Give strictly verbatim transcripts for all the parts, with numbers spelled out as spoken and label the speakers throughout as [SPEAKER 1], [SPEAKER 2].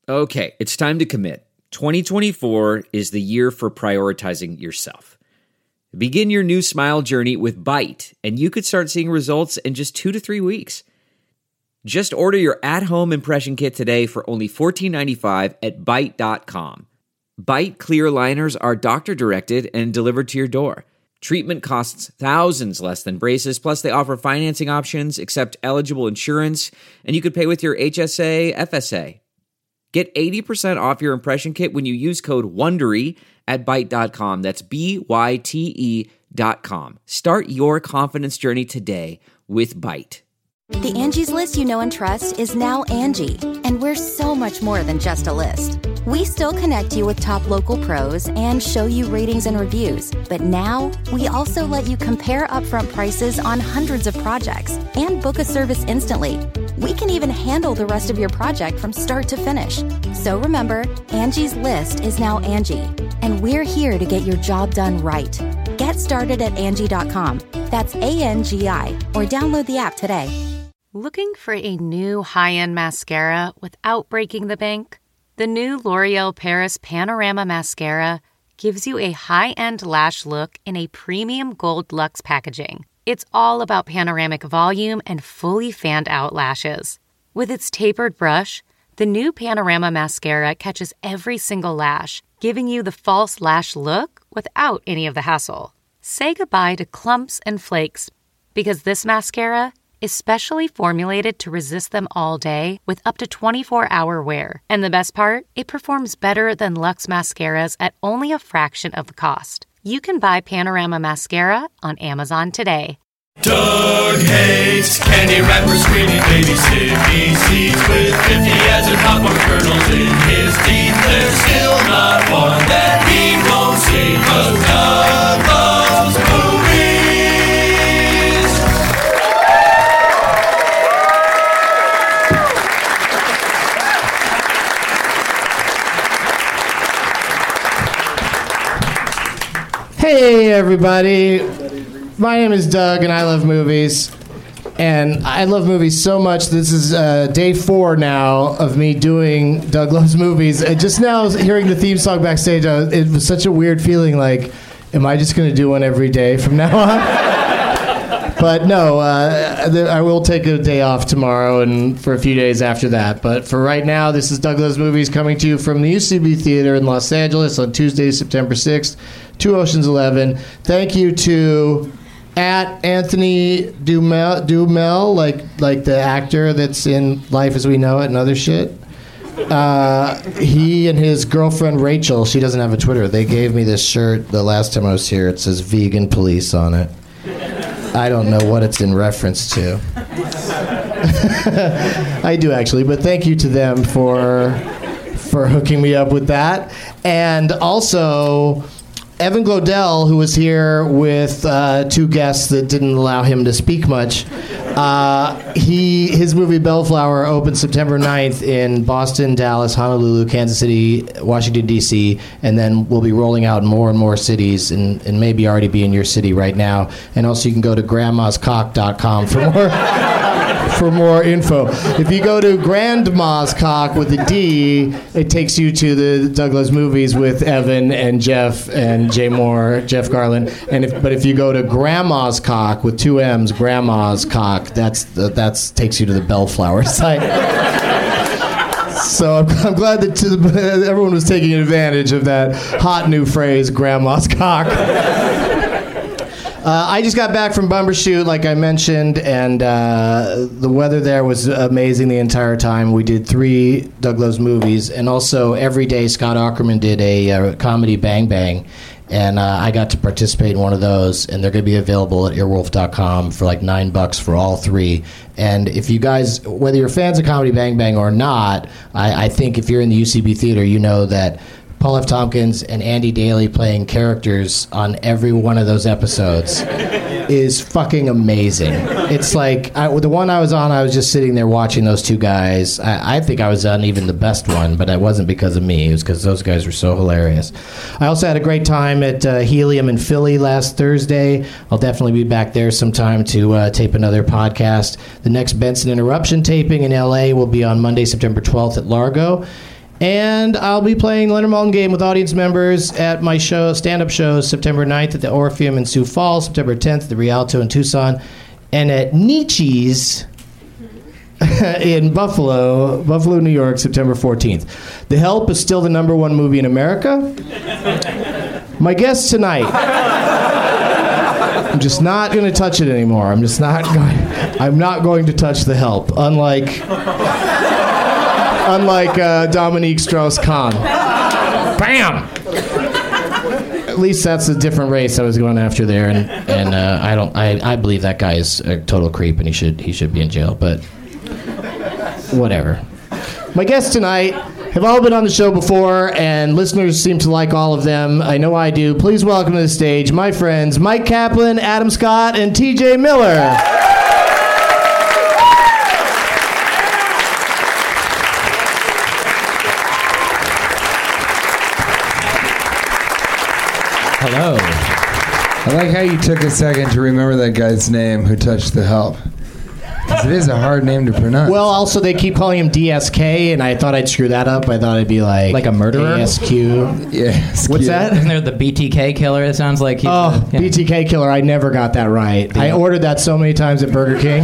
[SPEAKER 1] Okay, it's time to commit. twenty twenty-four is the year for prioritizing yourself. Begin your new smile journey with Byte, and you could start seeing results in just two to three weeks. Just order your at-home impression kit today for only fourteen ninety-five at byte dot com. Byte clear aligners are doctor-directed and delivered to your door. Treatment costs thousands less than braces, plus they offer financing options, accept eligible insurance, and you could pay with your H S A, F S A. Get eighty percent off your impression kit when you use code WONDERY at byte dot com. That's B Y T E dot com. Start your confidence journey today with Byte.
[SPEAKER 2] The Angie's List you know and trust is now Angie, and we're so much more than just a list. We still connect you with top local pros and show you ratings and reviews, but now we also let you compare upfront prices on hundreds of projects and book a service instantly. We can even handle the rest of your project from start to finish. So remember, Angie's List is now Angie, and we're here to get your job done right. Get started at Angie dot com. That's A N G I, or download the app today.
[SPEAKER 3] Looking for a new high-end mascara without breaking the bank? The new L'Oreal Paris Panorama Mascara gives you a high-end lash look in a premium gold luxe packaging. It's all about panoramic volume and fully fanned-out lashes. With its tapered brush, the new Panorama Mascara catches every single lash, giving you the false lash look without any of the hassle. Say goodbye to clumps and flakes, because this mascara is specially formulated to resist them all day with up to twenty-four hour wear. And the best part? It performs better than Luxe mascaras at only a fraction of the cost. You can buy Panorama Mascara on Amazon today.
[SPEAKER 4] Doug hates candy wrappers, screaming baby sippy seeds with fifty as in popcorn kernels in his teeth. There's still not one that he won't see, 'cause Doug loves movies.
[SPEAKER 5] Hey everybody, my name is Doug and I love movies, and I love movies so much. This is uh, day four now of me doing Doug Loves Movies, and just now hearing the theme song backstage, I was, it was such a weird feeling, like, am I just going to do one every day from now on? But no, uh, I will take a day off tomorrow and for a few days after that. But for right now, this is Doug Loves Movies coming to you from the U C B Theater in Los Angeles on Tuesday, September sixth, two Oceans eleven. Thank you to at Anthony Dumel, Dumel like like the actor that's in Life as We Know It and other shit. Uh, he and his girlfriend Rachel, she doesn't have a Twitter. They gave me this shirt the last time I was here. It says Vegan Police on it. I don't know what it's in reference to. I do actually, but thank you to them for for hooking me up with that. And also Evan Glodell, who was here with uh, two guests that didn't allow him to speak much. Uh, he his movie Bellflower opens September ninth in Boston, Dallas, Honolulu, Kansas City, Washington, D C, and then we'll be rolling out in more and more cities, and, and maybe already be in your city right now. And also you can go to grandmas cock dot com for more for more info. If you go to Grandma's Cock with a D, it takes you to the Doug Loves Movies with Evan and Jeff and Jay Moore, Jeff Garland. And if, but if you go to Grandma's Cock with two M's, Grandma's Cock, that's the, that's takes you to the Bellflower site. So I'm, I'm glad that to the, everyone was taking advantage of that hot new phrase, Grandma's Cock. Uh, I just got back from Bumbershoot, like I mentioned, and uh, the weather there was amazing the entire time. We did three Doug Loves Movies, and also every day Scott Aukerman did a uh, comedy Bang Bang, and uh, I got to participate in one of those, and they're going to be available at earwolf dot com for like nine bucks for all three. And if you guys, whether you're fans of comedy Bang Bang or not, I, I think if you're in the U C B Theater, you know that Paul F. Tompkins and Andy Daly playing characters on every one of those episodes is fucking amazing. It's like, I, the one I was on, I was just sitting there watching those two guys. I, I think I was on even the best one, but it wasn't because of me. It was because those guys were so hilarious. I also had a great time at uh, Helium in Philly last Thursday. I'll definitely be back there sometime to uh, tape another podcast. The next Benson Interruption taping in L A will be on Monday, September twelfth at Largo. And I'll be playing Leonard Maltin Game with audience members at my show, stand-up shows, September ninth at the Orpheum in Sioux Falls, September tenth at the Rialto in Tucson, and at Nietzsche's in Buffalo, Buffalo, New York, September fourteenth. The Help is still the number one movie in America. My guest tonight, I'm just not going to touch it anymore. I'm just not going. I'm not going to touch The Help. Unlike, unlike uh, Dominique Strauss-Kahn. Bam. At least that's a different race I was going after there, and and uh, I don't. I, I believe that guy is a total creep, and he should he should be in jail. But whatever. My guests tonight have all been on the show before, and listeners seem to like all of them. I know I do. Please welcome to the stage my friends Mike Kaplan, Adam Scott, and T J Miller.
[SPEAKER 6] Hello.
[SPEAKER 7] I like how you took a second to remember that guy's name who touched The Help. Because it is a hard name to pronounce.
[SPEAKER 5] Well, also they keep calling him D S K, and I thought I'd screw that up. I thought I'd be like...
[SPEAKER 6] Like a murderer?
[SPEAKER 5] A S Q.
[SPEAKER 7] Yeah.
[SPEAKER 5] What's that?
[SPEAKER 6] Isn't there the B T K killer? It sounds like he's...
[SPEAKER 5] Oh,
[SPEAKER 6] uh, yeah.
[SPEAKER 5] B T K killer. I never got that right. I ordered that so many times at Burger King.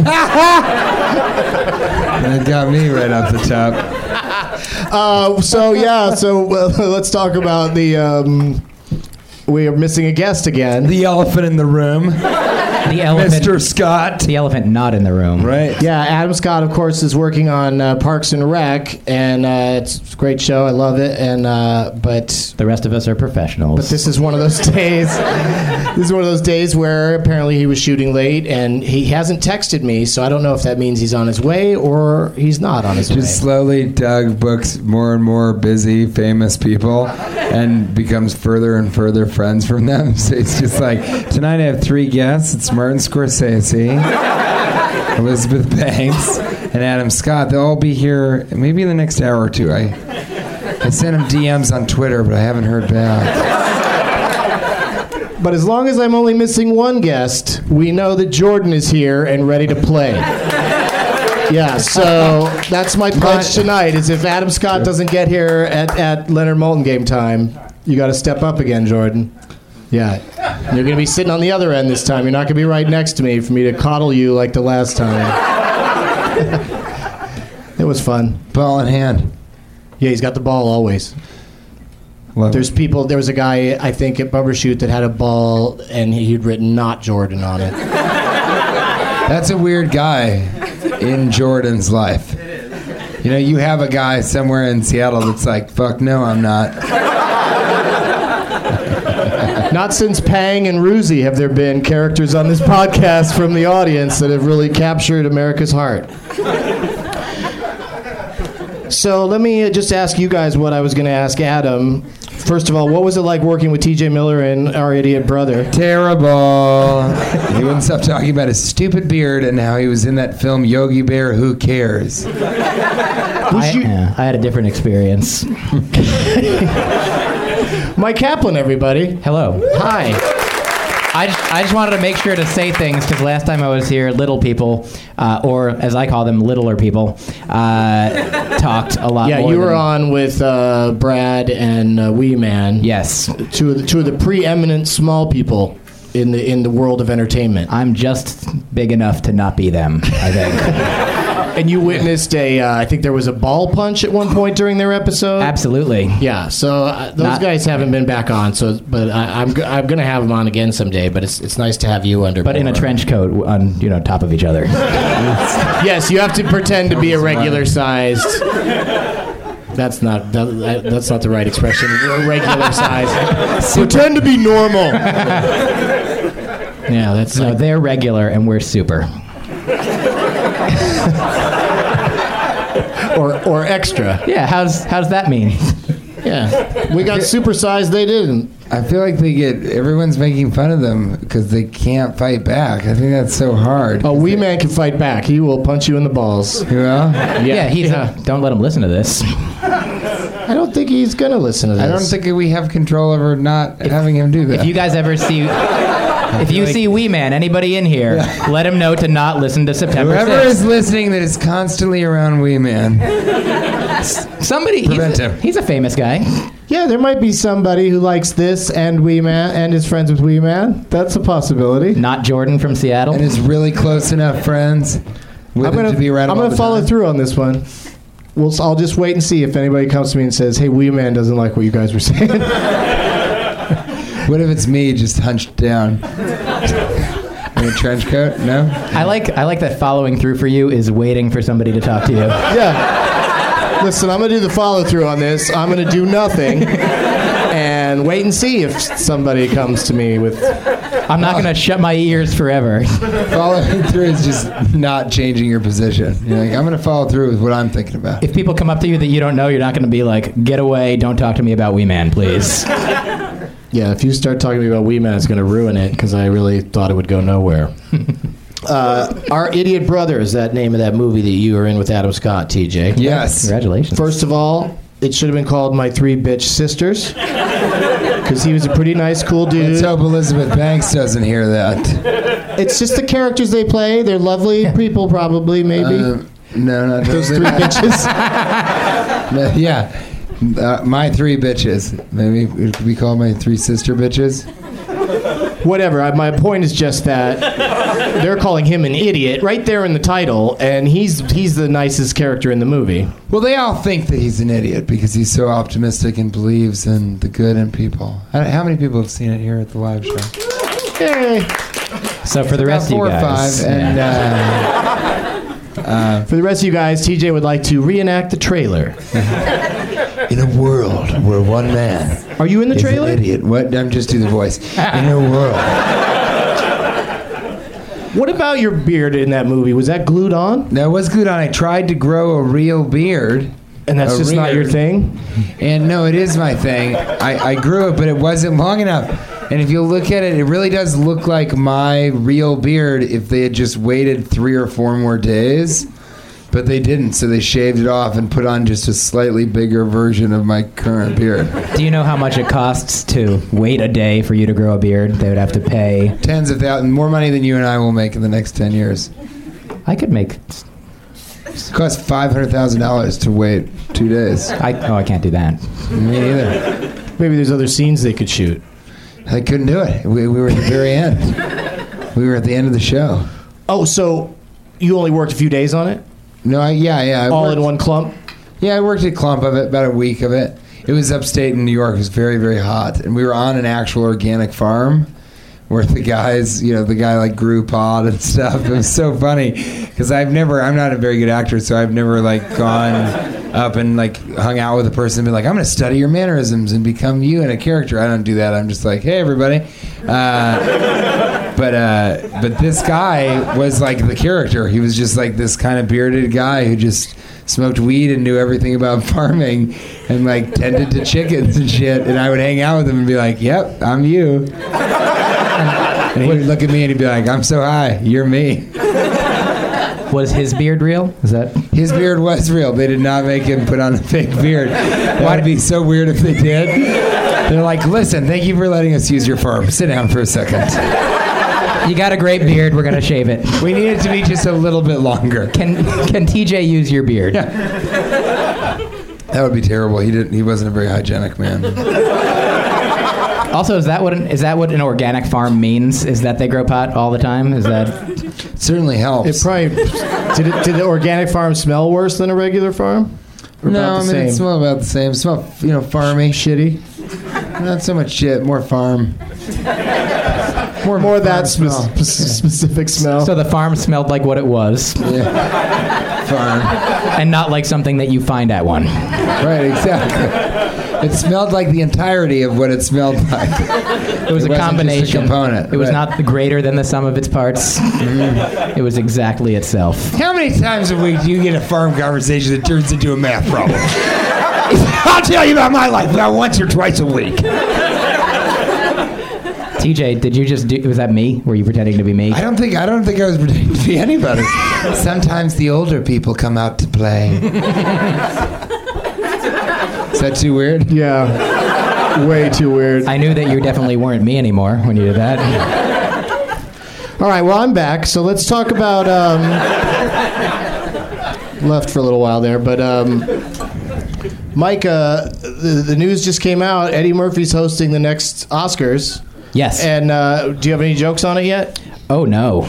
[SPEAKER 7] That got me right off the top.
[SPEAKER 5] Uh, so, yeah, so uh, let's talk about the... Um, we are missing a guest again.
[SPEAKER 7] The elephant in the room.
[SPEAKER 6] The elephant,
[SPEAKER 7] Mister Scott.
[SPEAKER 6] The elephant not in the room.
[SPEAKER 7] Right.
[SPEAKER 5] Yeah, Adam Scott, of course, is working on uh, Parks and Rec, and uh, it's a great show. I love it. And uh, but
[SPEAKER 6] The rest of us are professionals.
[SPEAKER 5] but this is one of those days. This is one of those days where apparently he was shooting late, and he hasn't texted me, so I don't know if that means he's on his way or he's not on his
[SPEAKER 7] Just
[SPEAKER 5] way.
[SPEAKER 7] slowly Doug books more and more busy, famous people and becomes further and further friends from them. So it's just like, tonight I have three guests. It's Martin Scorsese, Elizabeth Banks, and Adam Scott. They'll all be here maybe in the next hour or two. I I sent them D Ms on Twitter, but I haven't heard back.
[SPEAKER 5] But as long as I'm only missing one guest, we know that Jordan is here and ready to play. Yeah, so that's my pledge tonight, is if Adam Scott doesn't get here at, at Leonard Maltin Game time, you got to step up again, Jordan. Yeah. You're going to be sitting on the other end this time. You're not going to be right next to me for me to coddle you like the last time. It was fun.
[SPEAKER 7] Ball in hand.
[SPEAKER 5] Yeah, he's got the ball always.
[SPEAKER 7] Love
[SPEAKER 5] There's
[SPEAKER 7] it.
[SPEAKER 5] people, there was a guy, I think, at Bumbershoot that had a ball and he'd written not Jordan on it.
[SPEAKER 7] That's a weird guy in Jordan's life. You know, you have a guy somewhere in Seattle that's like, fuck no, I'm not.
[SPEAKER 5] Not since Pang and Ruzi have there been characters on this podcast from the audience that have really captured America's heart. So let me uh, just ask you guys what I was going to ask Adam. First of all, what was it like working with T J Miller and Our Idiot Brother?
[SPEAKER 7] Terrible. He wouldn't stop talking about his stupid beard and how he was in that film Yogi Bear, Who Cares?
[SPEAKER 6] I,
[SPEAKER 5] you-
[SPEAKER 6] yeah, I had a different experience.
[SPEAKER 5] Mike Kaplan, everybody.
[SPEAKER 6] Hello.
[SPEAKER 5] Hi.
[SPEAKER 6] I just, I just wanted to make sure to say things because last time I was here, little people, uh, or as I call them, littler people, uh, talked a lot
[SPEAKER 5] Yeah,
[SPEAKER 6] more
[SPEAKER 5] you were
[SPEAKER 6] than-
[SPEAKER 5] on with uh, Brad and uh, Wee Man.
[SPEAKER 6] Yes.
[SPEAKER 5] Two of the, two of the preeminent small people in the in the world of entertainment.
[SPEAKER 6] I'm just big enough to not be them, I think.
[SPEAKER 5] And you witnessed a, uh, I think there was a ball punch at one point during their episode.
[SPEAKER 6] Absolutely.
[SPEAKER 5] Yeah, so uh, those
[SPEAKER 6] Not-
[SPEAKER 5] guys haven't been back on. So, but I, I'm g- I'm gonna have them on again someday. But it's it's nice to have you under.
[SPEAKER 6] But in a
[SPEAKER 5] more.
[SPEAKER 6] trench coat on, you know, top of each other.
[SPEAKER 5] Yes, you have to pretend to be a regular sized. That's not that, that's not the right expression. A regular size. Pretend to be normal. Yeah, that's
[SPEAKER 6] No,
[SPEAKER 5] like,
[SPEAKER 6] they're regular and we're super.
[SPEAKER 5] or or extra.
[SPEAKER 6] Yeah, how's how's that mean?
[SPEAKER 5] Yeah, we got supersized. They didn't.
[SPEAKER 7] I feel like they get, everyone's making fun of them because they can't fight back. I think that's so hard.
[SPEAKER 5] A wee man can fight back. He will punch you in the balls.
[SPEAKER 7] You know?
[SPEAKER 6] Yeah, he's
[SPEAKER 5] yeah.
[SPEAKER 6] A, don't let him listen to this.
[SPEAKER 5] I don't think he's gonna listen to this.
[SPEAKER 7] I don't think we have control over not having him do that.
[SPEAKER 6] If you guys ever see If you see Wee Man, anybody in here, let him know to not listen to September
[SPEAKER 7] Whoever
[SPEAKER 6] sixth.
[SPEAKER 7] is listening that is constantly around Wee Man.
[SPEAKER 6] Somebody,
[SPEAKER 7] Prevent
[SPEAKER 6] he's,
[SPEAKER 7] him.
[SPEAKER 6] he's a famous guy.
[SPEAKER 5] Yeah, there might be somebody who likes this and Wee Man and is friends with Wee Man. That's a possibility.
[SPEAKER 6] Not Jordan from Seattle.
[SPEAKER 7] And is really close enough friends with
[SPEAKER 5] I'm
[SPEAKER 7] him
[SPEAKER 5] gonna,
[SPEAKER 7] to be around
[SPEAKER 5] I'm
[SPEAKER 7] him all
[SPEAKER 5] gonna
[SPEAKER 7] the
[SPEAKER 5] follow
[SPEAKER 7] time.
[SPEAKER 5] through on this one. We'll, I'll just wait and see if anybody comes to me and says, "Hey, Wee Man doesn't like what you guys were saying."
[SPEAKER 7] What if it's me just hunched down? In a trench coat? No?
[SPEAKER 6] I like I like that following through for you is waiting for somebody to talk to you.
[SPEAKER 5] Yeah. Listen, I'm gonna do the follow through on this. I'm gonna do nothing and wait and see if somebody comes to me with.
[SPEAKER 6] I'm not going to shut my ears forever.
[SPEAKER 7] Following through is just not changing your position. You're like, I'm going to follow through with what I'm thinking about.
[SPEAKER 6] If people come up to you that you don't know, you're not going to be like, get away, don't talk to me about Wee Man, please.
[SPEAKER 5] Yeah, if you start talking to me about Wee Man, it's going to ruin it because I really thought it would go nowhere. uh, Our Idiot Brothers, that name of that movie that you were in with Adam Scott, T J.
[SPEAKER 7] Yes.
[SPEAKER 6] Congratulations.
[SPEAKER 5] First of all, it should have been called My Three Bitch Sisters because he was a pretty nice, cool dude.
[SPEAKER 7] Let's hope Elizabeth Banks doesn't hear that.
[SPEAKER 5] It's just the characters they play. They're lovely people, probably, maybe.
[SPEAKER 7] Uh, no, not
[SPEAKER 5] Those three bitches.
[SPEAKER 7] No, yeah. Uh, my three bitches. Maybe it could be called My Three Sister Bitches.
[SPEAKER 5] Whatever. I, my point is just that they're calling him an idiot right there in the title, and he's he's the nicest character in the movie.
[SPEAKER 7] Well, they all think that he's an idiot because he's so optimistic and believes in the good in people. I don't- How many people have seen it here at the live show?
[SPEAKER 5] Yay.
[SPEAKER 6] So for the
[SPEAKER 7] About
[SPEAKER 6] rest of you
[SPEAKER 7] four or
[SPEAKER 6] guys.
[SPEAKER 7] five, and uh,
[SPEAKER 5] For the rest of you guys, T J would like to reenact the trailer.
[SPEAKER 7] in a world where one man
[SPEAKER 5] Are you in the
[SPEAKER 7] is
[SPEAKER 5] trailer?
[SPEAKER 7] an idiot. What? I'm just do the voice. In a world.
[SPEAKER 5] What about your beard in that movie? Was that glued on?
[SPEAKER 7] That was good on. I tried to grow a real beard.
[SPEAKER 5] And that's
[SPEAKER 7] A
[SPEAKER 5] just not
[SPEAKER 7] rear-
[SPEAKER 5] your thing?
[SPEAKER 7] And no, it is my thing. I, I grew it, but it wasn't long enough. And if you look at it, it really does look like my real beard if they had just waited three or four more days. But they didn't, so they shaved it off and put on just a slightly bigger version of my current beard.
[SPEAKER 6] Do you know how much it costs to wait a day for you to grow a beard? They would have to pay.
[SPEAKER 7] Tens of thousands, more money than you and I will make in the next ten years.
[SPEAKER 6] I could make.
[SPEAKER 7] It costs five hundred thousand dollars to wait two days.
[SPEAKER 6] I, oh, I can't do that.
[SPEAKER 7] Me neither.
[SPEAKER 5] Maybe there's other scenes they could shoot.
[SPEAKER 7] I couldn't do it. We, we were at the very end. We were at the end of the show.
[SPEAKER 5] Oh, so you only worked a few days on it?
[SPEAKER 7] No, I, yeah, yeah. I
[SPEAKER 5] All
[SPEAKER 7] worked-
[SPEAKER 5] in one clump?
[SPEAKER 7] Yeah, I worked a clump of it, about a week of it. It was upstate in New York. It was very, very hot. And we were on an actual organic farm where the guys, you know, the guy like grew pot and stuff. It was so funny because I've never, I'm not a very good actor, so I've never like gone up and like hung out with a person and been like, I'm going to study your mannerisms and become you in a character. I don't do that. I'm just like, hey, everybody. Uh, but uh, but this guy was like the character. He was just like this kind of bearded guy who just smoked weed and knew everything about farming and like tended to chickens and shit. And I would hang out with him and be like, yep, I'm you. And he would look at me and he'd be like, I'm so high, you're me.
[SPEAKER 6] Was his beard real? Is that?
[SPEAKER 7] His beard was real. They did not make him put on a fake beard. That would be so weird if they did. They're like, listen, thank you for letting us use your farm. Sit down for a second.
[SPEAKER 6] You got a great beard. We're gonna shave it.
[SPEAKER 7] We need it to be just a little bit longer.
[SPEAKER 6] Can Can T J use your beard?
[SPEAKER 7] That would be terrible. He didn't. He wasn't a very hygienic man.
[SPEAKER 6] Also, is that what an, is that what an organic farm means? Is that they grow pot all the time? Is that?
[SPEAKER 7] It certainly helps.
[SPEAKER 5] It probably did. It, did the organic farm smell worse than a regular farm? Or
[SPEAKER 7] no,
[SPEAKER 5] about
[SPEAKER 7] I
[SPEAKER 5] the
[SPEAKER 7] mean
[SPEAKER 5] same?
[SPEAKER 7] it smelled about the same. It smelled, you know, farmy.
[SPEAKER 5] Shitty.
[SPEAKER 7] Not so much shit. More farm.
[SPEAKER 5] More, more of that
[SPEAKER 7] farm
[SPEAKER 5] spe-
[SPEAKER 7] smell.
[SPEAKER 5] spe- specific smell.
[SPEAKER 6] So the farm smelled like what it was,
[SPEAKER 7] Yeah. Farm.
[SPEAKER 6] and not like something that you find at one.
[SPEAKER 7] Right. Exactly. It smelled like the entirety of what it smelled like.
[SPEAKER 6] It was
[SPEAKER 7] It
[SPEAKER 6] a
[SPEAKER 7] wasn't just a
[SPEAKER 6] combination.
[SPEAKER 7] component,
[SPEAKER 6] It was
[SPEAKER 7] right.
[SPEAKER 6] not greater than the sum of its parts. It was exactly itself.
[SPEAKER 7] How many times a week do you get a farm conversation that turns into a math problem? I'll tell you about my life about once or twice a week.
[SPEAKER 6] T J, did you just do? Was that me? Were you pretending to be me?
[SPEAKER 7] I don't think I don't think I was pretending to be anybody. Sometimes the older people come out to play. Is that too weird?
[SPEAKER 5] Yeah. Way too weird.
[SPEAKER 6] I knew that you definitely weren't me anymore when you did that.
[SPEAKER 5] All right, well, I'm back, so let's talk about... Um, left for a little while there, but um, Mike, uh, the, the news just came out. Eddie Murphy's hosting the next Oscars.
[SPEAKER 6] Yes.
[SPEAKER 5] And uh, do you have any jokes on it yet?
[SPEAKER 6] Oh, no.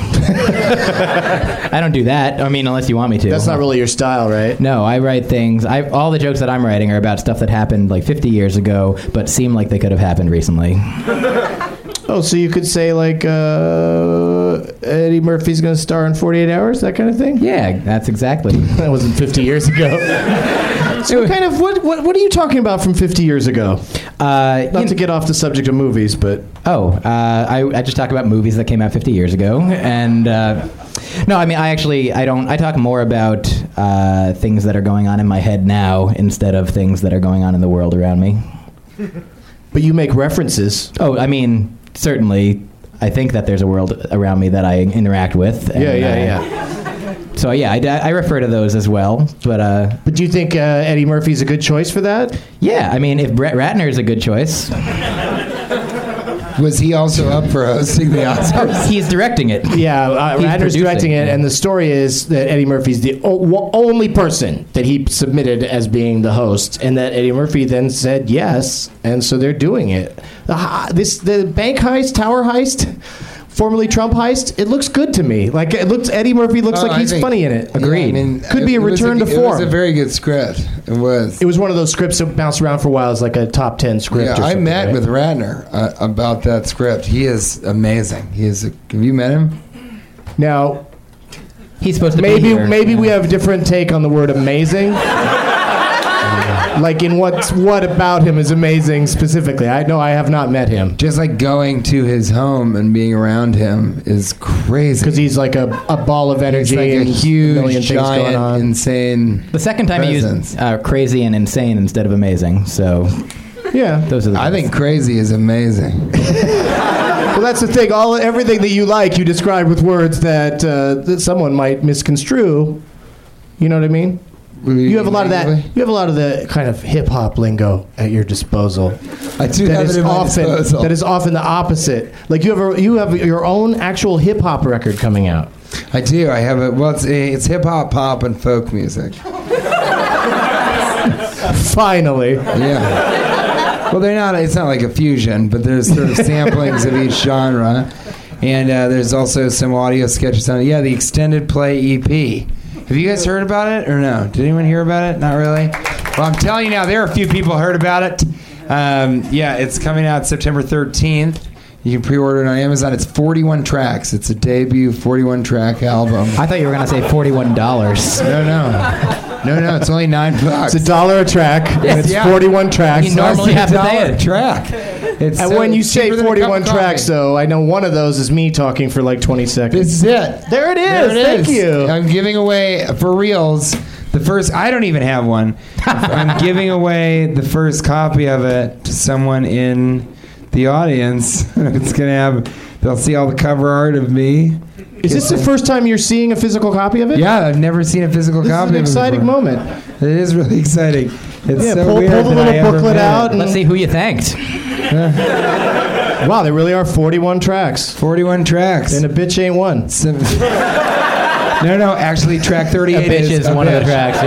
[SPEAKER 6] I don't do that. I mean, unless you want me to.
[SPEAKER 5] That's not really your style, right?
[SPEAKER 6] No, I write things. I, all the jokes that I'm writing are about stuff that happened like fifty years ago, but seem like they could have happened recently.
[SPEAKER 5] Oh, so you could say like uh, Eddie Murphy's going to star in forty-eight hours, that kind of thing?
[SPEAKER 6] Yeah, that's exactly.
[SPEAKER 5] That wasn't fifty years ago. So what kind of what, what what are you talking about from fifty years ago?
[SPEAKER 6] Uh,
[SPEAKER 5] Not to get off the subject of movies, but
[SPEAKER 6] oh, uh, I, I just talk about movies that came out fifty years ago, and uh, no, I mean I actually I don't I talk more about uh, things that are going on in my head now instead of things that are going on in the world around me.
[SPEAKER 5] But you make references.
[SPEAKER 6] Oh, I mean. Certainly, I think that there's a world around me that I interact with. And,
[SPEAKER 5] yeah, yeah,
[SPEAKER 6] uh,
[SPEAKER 5] yeah.
[SPEAKER 6] So yeah, I, I refer to those as well. But uh,
[SPEAKER 5] but do you think uh, Eddie Murphy's a good choice for that?
[SPEAKER 6] Yeah, I mean, if Brett Ratner is a good choice.
[SPEAKER 7] Was he also up for hosting the Oscars?
[SPEAKER 6] He's directing it.
[SPEAKER 5] Yeah, uh, Ratner's directing it, and the story is that Eddie Murphy's the o- only person that he submitted as being the host, and that Eddie Murphy then said yes, and so they're doing it. The, this the bank heist, tower heist, formerly Trump heist. It looks good to me. Like it looks, Eddie Murphy looks
[SPEAKER 7] Oh,
[SPEAKER 5] like
[SPEAKER 7] I
[SPEAKER 5] he's
[SPEAKER 7] think-
[SPEAKER 5] funny in it.
[SPEAKER 6] Agreed.
[SPEAKER 7] Yeah, I mean,
[SPEAKER 5] Could be a
[SPEAKER 7] it was
[SPEAKER 5] return to
[SPEAKER 7] It
[SPEAKER 5] form.
[SPEAKER 7] was a very good script. It was.
[SPEAKER 5] It was one of those scripts that bounced around for a while as like a top ten script.
[SPEAKER 7] Yeah,
[SPEAKER 5] or
[SPEAKER 7] I
[SPEAKER 5] something,
[SPEAKER 7] met
[SPEAKER 5] right?
[SPEAKER 7] with Ratner uh, about that script. He is amazing. He is. A, have you met him?
[SPEAKER 5] Now,
[SPEAKER 6] He's supposed to
[SPEAKER 5] maybe
[SPEAKER 6] be here.
[SPEAKER 5] maybe we have a different take on the word amazing. Like in what what about him is amazing specifically? I know I have not met him
[SPEAKER 7] Just like going to his home and being around him is crazy.
[SPEAKER 5] because he's like a, a ball of energy
[SPEAKER 7] He's like a
[SPEAKER 5] and
[SPEAKER 7] huge,
[SPEAKER 5] million things going
[SPEAKER 7] giant,
[SPEAKER 5] on.
[SPEAKER 7] insane.
[SPEAKER 6] The second time he
[SPEAKER 7] presence.
[SPEAKER 6] used uh, crazy and insane instead of amazing. So
[SPEAKER 5] Yeah.
[SPEAKER 6] those are the.
[SPEAKER 7] I think crazy is amazing.
[SPEAKER 5] Well, that's the thing. All everything that you like, you describe with words that uh, that someone might misconstrue. You know what I mean? You have a lot of that. You have a lot of the kind of hip hop lingo at your disposal.
[SPEAKER 7] I do
[SPEAKER 5] That
[SPEAKER 7] have
[SPEAKER 5] is
[SPEAKER 7] it at my
[SPEAKER 5] often
[SPEAKER 7] disposal.
[SPEAKER 5] that is often the opposite. Like you have a, you have your own actual hip hop record coming out.
[SPEAKER 7] I do. I have it. Well, it's, it's hip hop, pop, and folk music.
[SPEAKER 5] Finally.
[SPEAKER 7] Yeah. Well, they're not. It's not like a fusion, but there's sort of samplings of each genre, and uh, there's also some audio sketches on it. Yeah, the extended play E P. Have you guys heard about it or no? Did anyone hear about it? Not really. Well, I'm telling you now, there are a few people heard about it. Um, yeah, it's coming out September thirteenth. You can pre-order it on Amazon. It's forty-one tracks. It's a debut forty-one track album.
[SPEAKER 6] I thought you were gonna say forty-one dollars.
[SPEAKER 7] No, no. No, no, it's only nine bucks.
[SPEAKER 5] It's a dollar a track, and it's
[SPEAKER 7] Yeah.
[SPEAKER 5] forty-one tracks.
[SPEAKER 6] You normally have to pay
[SPEAKER 7] a
[SPEAKER 6] it.
[SPEAKER 7] track. It's
[SPEAKER 5] And
[SPEAKER 7] so
[SPEAKER 5] when you say
[SPEAKER 7] cheaper than a cup
[SPEAKER 5] forty-one
[SPEAKER 7] of
[SPEAKER 5] tracks,
[SPEAKER 7] coffee.
[SPEAKER 5] though, I know one of those is me talking for like twenty seconds.
[SPEAKER 7] This is it.
[SPEAKER 5] There it is.
[SPEAKER 7] There it
[SPEAKER 5] Thank
[SPEAKER 7] is.
[SPEAKER 5] you.
[SPEAKER 7] I'm giving away for reals the first. I don't even have one. I'm giving away the first copy of it to someone in the audience. It's gonna have. They'll see all the cover art of me.
[SPEAKER 5] Is this the first time you're seeing a physical copy of it?
[SPEAKER 7] Yeah, I've never seen a physical
[SPEAKER 5] This is
[SPEAKER 7] copy.
[SPEAKER 5] an
[SPEAKER 7] of it
[SPEAKER 5] exciting
[SPEAKER 7] before.
[SPEAKER 5] moment.
[SPEAKER 7] It is really exciting. It's
[SPEAKER 5] Yeah,
[SPEAKER 7] so
[SPEAKER 5] pull-
[SPEAKER 7] weird
[SPEAKER 5] pull the
[SPEAKER 7] that
[SPEAKER 5] little
[SPEAKER 7] I ever
[SPEAKER 5] booklet
[SPEAKER 7] met
[SPEAKER 5] out
[SPEAKER 7] it.
[SPEAKER 5] and-
[SPEAKER 6] Let's see who you thanked.
[SPEAKER 5] Wow, there really are forty-one tracks.
[SPEAKER 7] forty-one tracks.
[SPEAKER 5] And a bitch ain't one.
[SPEAKER 7] Some- no, no, actually, track
[SPEAKER 6] A
[SPEAKER 7] thirty-eight
[SPEAKER 6] bitch
[SPEAKER 7] is
[SPEAKER 6] is
[SPEAKER 7] a
[SPEAKER 6] one of the
[SPEAKER 7] bitch.
[SPEAKER 6] tracks.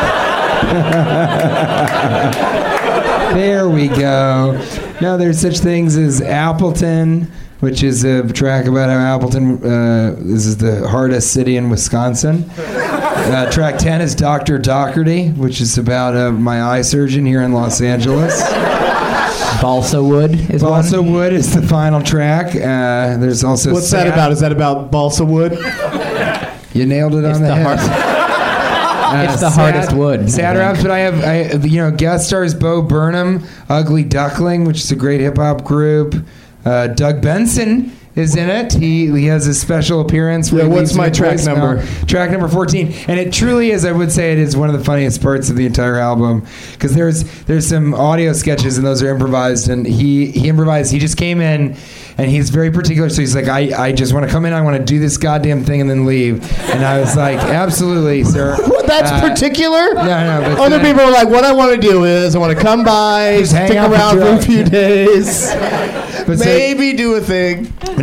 [SPEAKER 6] Yeah.
[SPEAKER 7] There we go. No, there's such things as Appleton, which is a track about how Appleton, uh, this is the hardest city in Wisconsin. Uh, track ten is Doctor Doherty, which is about uh, my eye surgeon here in Los Angeles.
[SPEAKER 6] Balsa Wood is
[SPEAKER 7] Balsa
[SPEAKER 6] one.
[SPEAKER 7] Wood is the final track. Uh, there's also
[SPEAKER 5] What's that
[SPEAKER 7] Sad-
[SPEAKER 5] about? Is that about balsa wood?
[SPEAKER 7] You nailed it
[SPEAKER 6] It's
[SPEAKER 7] on the,
[SPEAKER 6] the
[SPEAKER 7] head.
[SPEAKER 6] hard-
[SPEAKER 7] Uh,
[SPEAKER 6] It's the
[SPEAKER 7] sad-
[SPEAKER 6] hardest wood,
[SPEAKER 7] Sad
[SPEAKER 6] I
[SPEAKER 7] raps,
[SPEAKER 6] think.
[SPEAKER 7] but I have, I, you know, guest stars Bo Burnham, Ugly Duckling, which is a great hip hop group. Uh, Doug Benson is in it. He he has a special appearance. where
[SPEAKER 5] Yeah,
[SPEAKER 7] he
[SPEAKER 5] what's
[SPEAKER 7] leaves
[SPEAKER 5] my
[SPEAKER 7] me a
[SPEAKER 5] track
[SPEAKER 7] voicemail.
[SPEAKER 5] number?
[SPEAKER 7] Track number fourteen, and it truly is. I would say it is one of the funniest parts of the entire album because there's there's some audio sketches and those are improvised, and he he improvised. He just came in. And he's very particular, so he's like, I, I just want to come in, I want to do this goddamn thing and then leave. And I was like, absolutely, sir.
[SPEAKER 5] What, that's
[SPEAKER 7] Uh,
[SPEAKER 5] particular?
[SPEAKER 7] No, no. But
[SPEAKER 5] Other
[SPEAKER 7] then-
[SPEAKER 5] people are like, what I want to do is I want to come by,
[SPEAKER 7] Just hang
[SPEAKER 5] stick
[SPEAKER 7] out
[SPEAKER 5] around
[SPEAKER 7] for
[SPEAKER 5] for a
[SPEAKER 7] drugs.
[SPEAKER 5] few days,
[SPEAKER 7] But so-
[SPEAKER 5] maybe do a thing.
[SPEAKER 7] But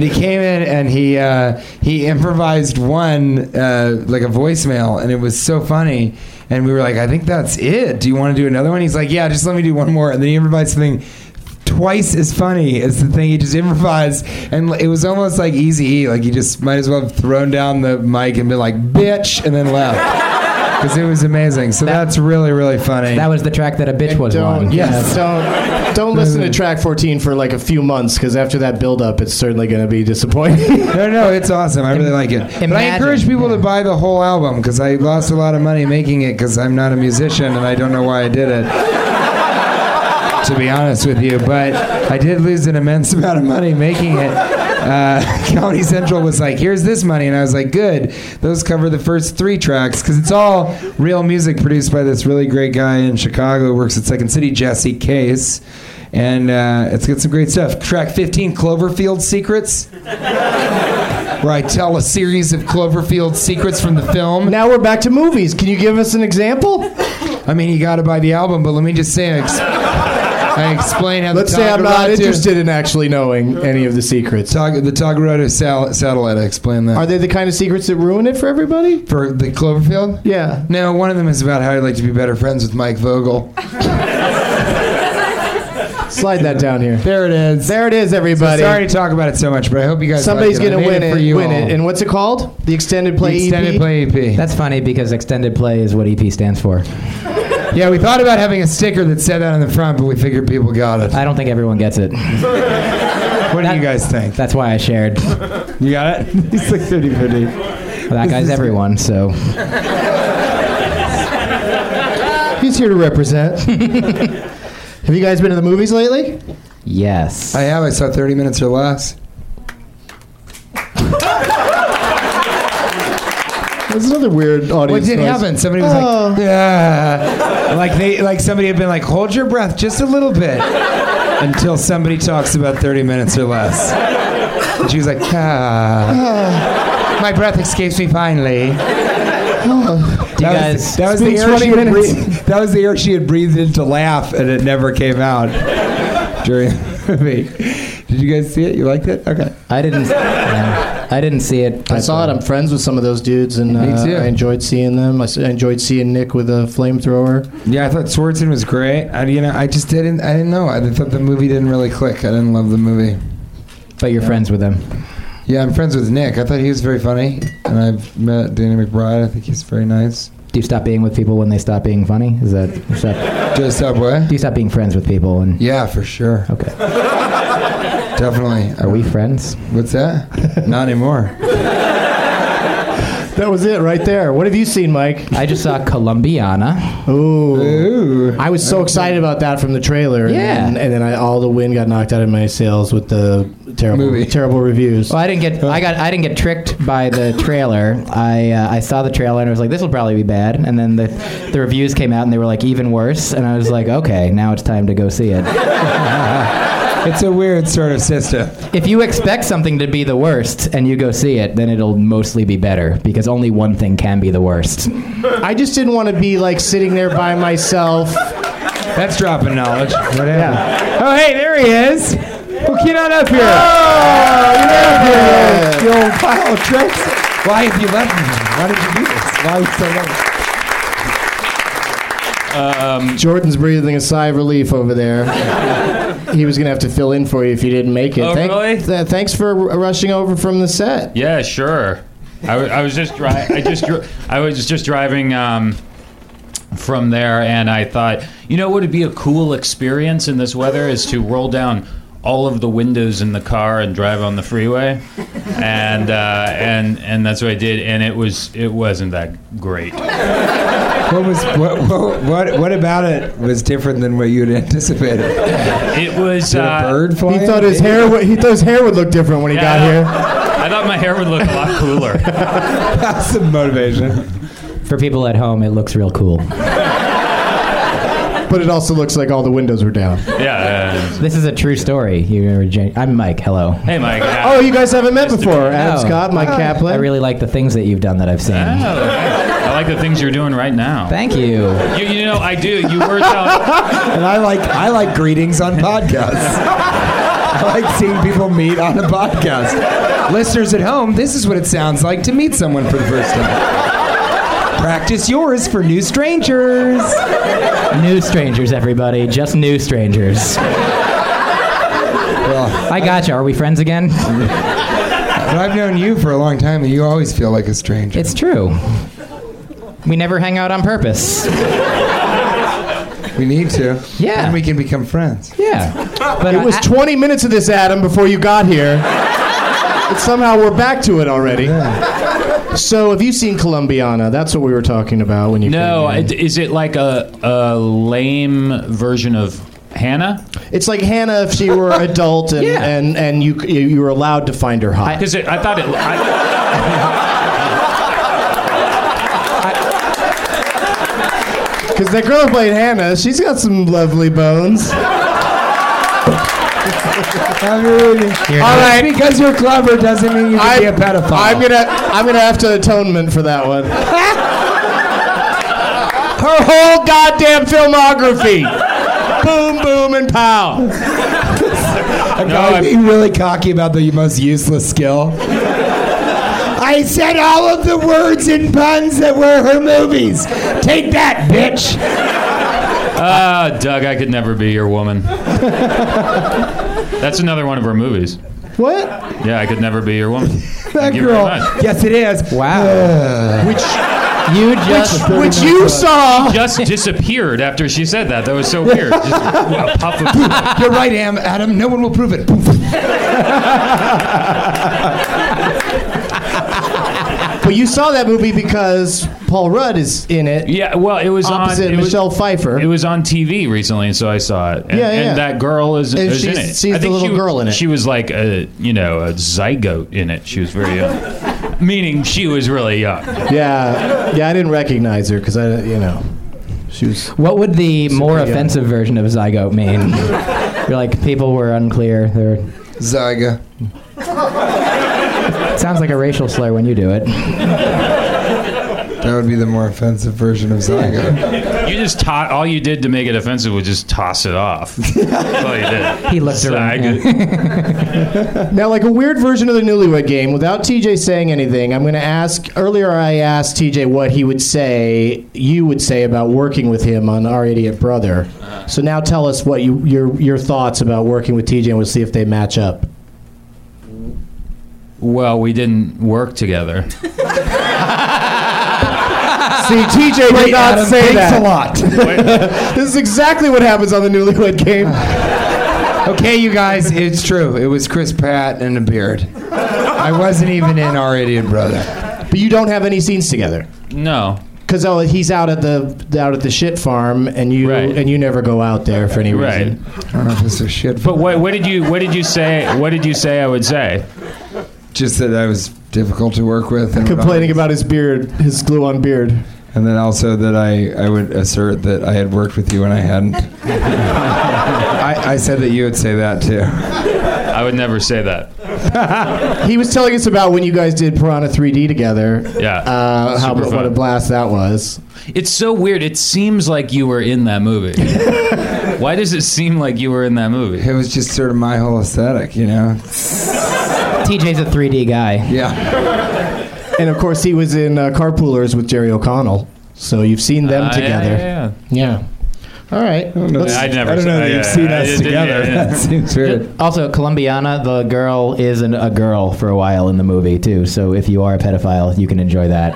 [SPEAKER 7] he came in and he uh, he improvised one uh, like a voicemail, and it was so funny. And we were like, I think that's it. Do you want to do another one? He's like, yeah, just let me do one more. And then he improvised something twice as funny as the thing he just improvised, and it was almost like Eazy-E. Like he just might as well have thrown down the mic and been like, bitch, and then left. Because it was amazing. So that, that's really, really funny.
[SPEAKER 6] That was the track that a bitch
[SPEAKER 5] And
[SPEAKER 6] was
[SPEAKER 5] don't,
[SPEAKER 6] on.
[SPEAKER 5] yes. Don't don't listen to track fourteen for like a few months, because after that build up, it's certainly going to be disappointing.
[SPEAKER 7] No, no, it's awesome. I really like it. But I encourage people to buy the whole album, because I lost a lot of money making it because I'm not a musician and I don't know why I did it. To be honest with you, but I did lose an immense amount of money making it. Uh, Comedy Central was like, here's this money, and I was like, good, those cover the first three tracks, because it's all real music produced by this really great guy in Chicago who works at Second City, Jesse Case, and uh, it's got some great stuff. Track fifteen, Cloverfield Secrets, where I tell a series of Cloverfield secrets from the film.
[SPEAKER 5] Now we're back to movies. Can you give us an example?
[SPEAKER 7] I mean, you got to buy the album, but let me just say, I, ex- I explain how
[SPEAKER 5] Let's
[SPEAKER 7] the
[SPEAKER 5] say I'm not
[SPEAKER 7] Tagaratu-
[SPEAKER 5] interested in actually knowing any of the secrets.
[SPEAKER 7] Tag- the Tagaratu sal- satellite, I explain that.
[SPEAKER 5] Are they the kind of secrets that ruin it for everybody?
[SPEAKER 7] For the Cloverfield?
[SPEAKER 5] Yeah.
[SPEAKER 7] No, one of them is about how I'd like to be better friends with Mike Vogel.
[SPEAKER 5] Slide that down here.
[SPEAKER 7] There it is.
[SPEAKER 5] There it is, everybody.
[SPEAKER 7] So sorry to talk about it so much, but I hope you guys
[SPEAKER 5] Somebody's
[SPEAKER 7] like it. I
[SPEAKER 5] gonna
[SPEAKER 7] made
[SPEAKER 5] win it.
[SPEAKER 7] for you
[SPEAKER 5] win
[SPEAKER 7] all.
[SPEAKER 5] it. And what's it called? The extended play
[SPEAKER 7] The extended
[SPEAKER 5] E P.
[SPEAKER 7] play E P.
[SPEAKER 6] That's funny because extended play is what E P stands for.
[SPEAKER 7] Yeah, we thought about having a sticker that said that on the front, but we figured people got it.
[SPEAKER 6] I don't think everyone gets it.
[SPEAKER 7] What do you guys think?
[SPEAKER 6] That's why I shared.
[SPEAKER 7] You got it? He's like fifty fifty.
[SPEAKER 6] Well, that guy's everyone, so.
[SPEAKER 5] He's here to represent. Have you guys been to the movies lately?
[SPEAKER 6] Yes.
[SPEAKER 7] I have. I saw thirty minutes or less.
[SPEAKER 5] There's another weird audience.
[SPEAKER 7] What did
[SPEAKER 5] noise.
[SPEAKER 7] happen? Somebody was
[SPEAKER 5] Oh.
[SPEAKER 7] like, yeah. Like they, like somebody had been like, hold your breath just a little bit until somebody talks about thirty minutes or less. And she was like, ah. My breath escapes me finally.
[SPEAKER 6] Do you
[SPEAKER 7] that
[SPEAKER 6] guys?
[SPEAKER 7] was, that was the
[SPEAKER 5] been
[SPEAKER 7] air
[SPEAKER 5] twenty
[SPEAKER 7] she had
[SPEAKER 5] minutes.
[SPEAKER 7] breathed, that was the air she had breathed in to laugh, and it never came out during the movie. Did you guys see it? You liked it? Okay.
[SPEAKER 6] I didn't. Yeah, I didn't see it.
[SPEAKER 5] I saw it. I'm friends with some of those dudes, and
[SPEAKER 7] Me
[SPEAKER 5] uh,
[SPEAKER 7] too.
[SPEAKER 5] I enjoyed seeing them. I, s- I enjoyed seeing Nick with a flamethrower.
[SPEAKER 7] Yeah, I thought Swartzen was great. I, you know, I just didn't. I didn't know. I thought the movie didn't really click. I didn't love the movie.
[SPEAKER 6] But you're friends with them.
[SPEAKER 7] Yeah, I'm friends with Nick. I thought he was very funny, and I've met Danny McBride. I think he's very nice.
[SPEAKER 6] Do you stop being with people when they stop being funny? Is that you stop,
[SPEAKER 7] Just up what?
[SPEAKER 6] do you stop being friends with people? And
[SPEAKER 7] Yeah, for sure.
[SPEAKER 6] okay,
[SPEAKER 7] Definitely.
[SPEAKER 6] are we friends?
[SPEAKER 7] What's that? Not anymore.
[SPEAKER 5] That was it right there. What have you seen, Mike?
[SPEAKER 6] I just saw Columbiana.
[SPEAKER 5] Ooh.
[SPEAKER 7] Ooh.
[SPEAKER 5] I was so excited about that from the trailer.
[SPEAKER 6] Yeah.
[SPEAKER 5] And then, and then I, all the wind got knocked out of my sails with the terrible,
[SPEAKER 7] Movie.
[SPEAKER 5] terrible reviews.
[SPEAKER 6] Well, I didn't get. I got. I didn't get tricked by the trailer. I uh, I saw the trailer and I was like, this will probably be bad. And then the the reviews came out and they were like even worse. And I was like, okay, now it's time to go see it.
[SPEAKER 7] It's a weird sort of system.
[SPEAKER 6] If you expect something to be the worst and you go see it, then it'll mostly be better because only one thing can be the worst.
[SPEAKER 5] I just didn't want to be like sitting there by myself.
[SPEAKER 7] That's dropping knowledge. What
[SPEAKER 5] Yeah.
[SPEAKER 7] happened? Oh, hey, there he is. Well, get on up here.
[SPEAKER 5] Oh,
[SPEAKER 7] yeah. You old pile of tricks. Why have you left me? Why did you do this? Why are you so late?
[SPEAKER 5] Jordan's breathing a sigh of relief over there. He was going to have to fill in for you if you didn't make it.
[SPEAKER 8] Oh, really?
[SPEAKER 5] th- thanks for r- rushing over from the set.
[SPEAKER 8] Yeah, sure. I, w- I was just dri- I just dri- I was just driving um, from there, and I thought, you know, what would be a cool experience in this weather is to roll down all of the windows in the car and drive on the freeway, and uh, and and that's what I did, and it was it wasn't that great.
[SPEAKER 7] What was what, what what what about it was different than what you had anticipated?
[SPEAKER 8] It was
[SPEAKER 7] Did a
[SPEAKER 8] uh,
[SPEAKER 7] bird fly?
[SPEAKER 5] He thought his hair. W- he thought his hair would look different when he
[SPEAKER 8] yeah,
[SPEAKER 5] got
[SPEAKER 8] I
[SPEAKER 5] here.
[SPEAKER 8] thought- I thought my hair would look a lot cooler.
[SPEAKER 7] That's some motivation.
[SPEAKER 6] For people at home, it looks real cool.
[SPEAKER 5] But it also looks like all the windows were down.
[SPEAKER 8] Yeah. Uh,
[SPEAKER 6] This is a true story. You were Jan- I'm Mike. Hello.
[SPEAKER 8] hey, Mike.
[SPEAKER 5] Oh, you guys haven't met before. Adam
[SPEAKER 6] No.
[SPEAKER 5] Scott, Mike Kaplan.
[SPEAKER 6] I really like the things that you've done that I've seen.
[SPEAKER 8] I like the things you're doing right now.
[SPEAKER 6] Thank you.
[SPEAKER 8] You, you know, I do. You were telling.
[SPEAKER 7] And I like I like greetings on podcasts. I like seeing people meet on a podcast. Listeners at home, this is what it sounds like to meet someone for the first time. Practice yours for new strangers.
[SPEAKER 6] New strangers, everybody. Just new strangers.
[SPEAKER 7] Well,
[SPEAKER 6] I got you. Are we friends again?
[SPEAKER 7] but I've known you for a long time, and you always feel like a stranger.
[SPEAKER 6] It's true. We never hang out on purpose.
[SPEAKER 7] We need to.
[SPEAKER 6] Yeah.
[SPEAKER 7] And we can become friends.
[SPEAKER 6] Yeah. But
[SPEAKER 5] It was
[SPEAKER 6] I-
[SPEAKER 5] twenty minutes of this, Adam, before you got here. But somehow we're back to it already. So, have you seen Columbiana? That's what we were talking about when you
[SPEAKER 8] No,
[SPEAKER 5] came in.
[SPEAKER 8] it- is it like a, a lame version of Hannah?
[SPEAKER 5] It's like Hannah if she were adult and,
[SPEAKER 8] Yeah.
[SPEAKER 5] and, and you you were allowed to find her hot.
[SPEAKER 8] Because I thought it. I,
[SPEAKER 5] Because that girl who played Hannah, she's got some lovely bones.
[SPEAKER 7] All right, because you're clever doesn't mean you can be a pedophile.
[SPEAKER 5] I'm gonna I'm gonna have to atonement for that one. Her whole goddamn filmography. Boom, boom, and pow.
[SPEAKER 7] I'm probably being really cocky about the most useless skill. I said all of the words and puns that were her movies. Take that, bitch.
[SPEAKER 8] Ah, Doug, I could never be your woman. That's another one of her movies.
[SPEAKER 5] What?
[SPEAKER 8] Yeah, I could never be your woman.
[SPEAKER 7] That
[SPEAKER 8] Thank you very
[SPEAKER 7] girl.
[SPEAKER 8] much.
[SPEAKER 7] Yes, it is.
[SPEAKER 6] Wow.
[SPEAKER 5] Which
[SPEAKER 6] You just.
[SPEAKER 5] which you saw.
[SPEAKER 8] Just disappeared after she said that. That was so weird. Just a puff of.
[SPEAKER 7] You're right, Am. Adam. No one will prove it.
[SPEAKER 5] But you saw that movie because Paul Rudd is in it.
[SPEAKER 8] Yeah, well, it was
[SPEAKER 5] Opposite
[SPEAKER 8] on. It was,
[SPEAKER 5] Michelle Pfeiffer.
[SPEAKER 8] It was on T V recently, and so I saw it. And,
[SPEAKER 5] Yeah, yeah.
[SPEAKER 8] and that girl is,
[SPEAKER 5] And
[SPEAKER 8] is in
[SPEAKER 5] she's-
[SPEAKER 8] it.
[SPEAKER 5] she's
[SPEAKER 8] I
[SPEAKER 5] the
[SPEAKER 8] think
[SPEAKER 5] little
[SPEAKER 8] she,
[SPEAKER 5] girl in it.
[SPEAKER 8] She was like a, you know, a zygote in it. She was very young, meaning she was really young.
[SPEAKER 5] Yeah, yeah. I didn't recognize her because I, you know, she was.
[SPEAKER 6] What would the more
[SPEAKER 5] young.
[SPEAKER 6] offensive version of zygote mean? You're like, people were unclear. They're.
[SPEAKER 7] Zyga.
[SPEAKER 6] Sounds like a racial slur when you do it.
[SPEAKER 7] That would be the more offensive version of Zyga.
[SPEAKER 8] You just taught. All you did to make it offensive was just toss it off. That's all you did.
[SPEAKER 6] He looked around.
[SPEAKER 8] Zygote.
[SPEAKER 5] Now, like a weird version of the Newlywed Game, without T J saying anything, I'm going to ask. Earlier, I asked T J what he would say, you would say about working with him on Our Idiot Brother. So now, tell us what you your your thoughts about working with T J, and we'll see if they match up.
[SPEAKER 8] Well, we didn't work together.
[SPEAKER 5] See, T J did not
[SPEAKER 7] Adam,
[SPEAKER 5] say
[SPEAKER 7] thanks
[SPEAKER 5] that.
[SPEAKER 7] a lot.
[SPEAKER 5] This is exactly what happens on the Newlywed Game.
[SPEAKER 7] Okay, you guys, it's true. It was Chris Pratt and a beard. I wasn't even in Our Idiot Brother.
[SPEAKER 5] But you don't have any scenes together.
[SPEAKER 8] No.
[SPEAKER 5] Because oh, he's out at the out at the shit farm, and you
[SPEAKER 8] Right.
[SPEAKER 5] and you never go out there for any
[SPEAKER 8] Right.
[SPEAKER 5] reason.
[SPEAKER 7] I don't know if this is shit.
[SPEAKER 8] But what, what did you what did you say? What did you say I would say?
[SPEAKER 7] Just that I was difficult to work with. And
[SPEAKER 5] Complaining about his beard, his glue-on beard.
[SPEAKER 7] And then also that I, I would assert that I had worked with you when I hadn't. I, I said that you would say that too.
[SPEAKER 8] I would never say that.
[SPEAKER 5] He was telling us about when you guys did Piranha three D together.
[SPEAKER 8] Yeah.
[SPEAKER 5] Uh, how
[SPEAKER 8] Super
[SPEAKER 5] what
[SPEAKER 8] fun.
[SPEAKER 5] a blast that was.
[SPEAKER 8] It's so weird. It seems like you were in that movie. Why does it seem like you were in that movie?
[SPEAKER 7] It was just sort of my whole aesthetic, you know?
[SPEAKER 6] T J's a three D guy.
[SPEAKER 7] Yeah.
[SPEAKER 5] And of course, he was in uh, Carpoolers with Jerry O'Connell. So you've seen them
[SPEAKER 8] Uh, yeah,
[SPEAKER 5] together.
[SPEAKER 8] yeah, yeah.
[SPEAKER 5] Yeah. All right. Let's-
[SPEAKER 8] I'd never
[SPEAKER 7] I don't know
[SPEAKER 8] say-
[SPEAKER 7] that you've
[SPEAKER 8] yeah,
[SPEAKER 7] seen
[SPEAKER 8] I
[SPEAKER 7] us
[SPEAKER 8] did-
[SPEAKER 7] together.
[SPEAKER 8] yeah, yeah.
[SPEAKER 7] That seems weird.
[SPEAKER 6] Also, Columbiana, the girl is an, a girl for a while in the movie, too. So if you are a pedophile, you can enjoy that.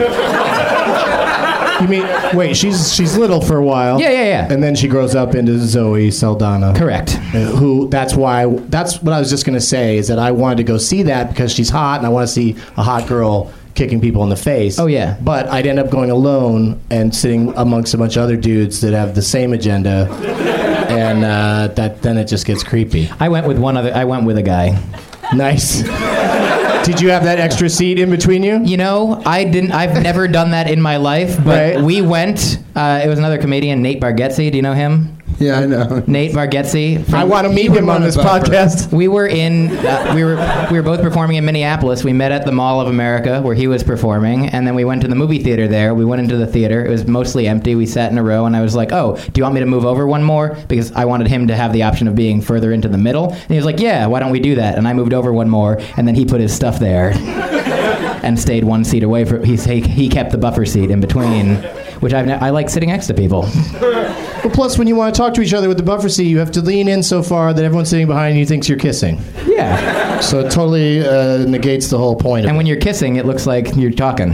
[SPEAKER 5] You mean wait? She's she's little for a while.
[SPEAKER 6] Yeah, yeah, yeah.
[SPEAKER 5] And then she grows up into Zoe Saldana.
[SPEAKER 6] Correct.
[SPEAKER 5] Uh, Who? That's why. That's what I was just gonna say. Is that I wanted to go see that because she's hot, and I want to see a hot girl kicking people in the face.
[SPEAKER 6] Oh, yeah.
[SPEAKER 5] But I'd end up going alone and sitting amongst a bunch of other dudes that have the same agenda, and uh, that then it just gets creepy.
[SPEAKER 6] I went with one other. I went with a guy.
[SPEAKER 5] Nice. Did you have that extra seat in between you?
[SPEAKER 6] You know, I didn't. I've never done that in my life. But
[SPEAKER 5] Right.
[SPEAKER 6] we went. Uh, it was another comedian, Nate Bargatze. Do you know him?
[SPEAKER 7] Yeah, I know.
[SPEAKER 6] Nate Bargatze.
[SPEAKER 5] I want to meet him on this podcast.
[SPEAKER 6] We were in. Uh, we were we were both performing in Minneapolis. We met at the Mall of America where he was performing, and then we went to the movie theater there. We went into the theater. It was mostly empty. We sat in a row, and I was like, "Oh, do you want me to move over one more?" Because I wanted him to have the option of being further into the middle. And he was like, "Yeah, why don't we do that?" And I moved over one more, and then he put his stuff there, and stayed one seat away from. He he kept the buffer seat in between, which I've I like sitting next to people.
[SPEAKER 5] Well, plus, when you want to talk to each other with the buffer seat, you have to lean in so far that everyone sitting behind you thinks you're kissing.
[SPEAKER 6] Yeah.
[SPEAKER 5] So it totally uh, negates the whole point of
[SPEAKER 6] And
[SPEAKER 5] it.
[SPEAKER 6] when you're kissing, it looks like you're talking.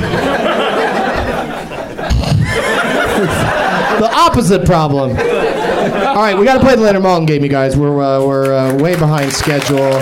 [SPEAKER 5] The opposite problem. All right, we got to play the Leonard Maltin game, you guys. We're, uh, we're uh, way behind schedule.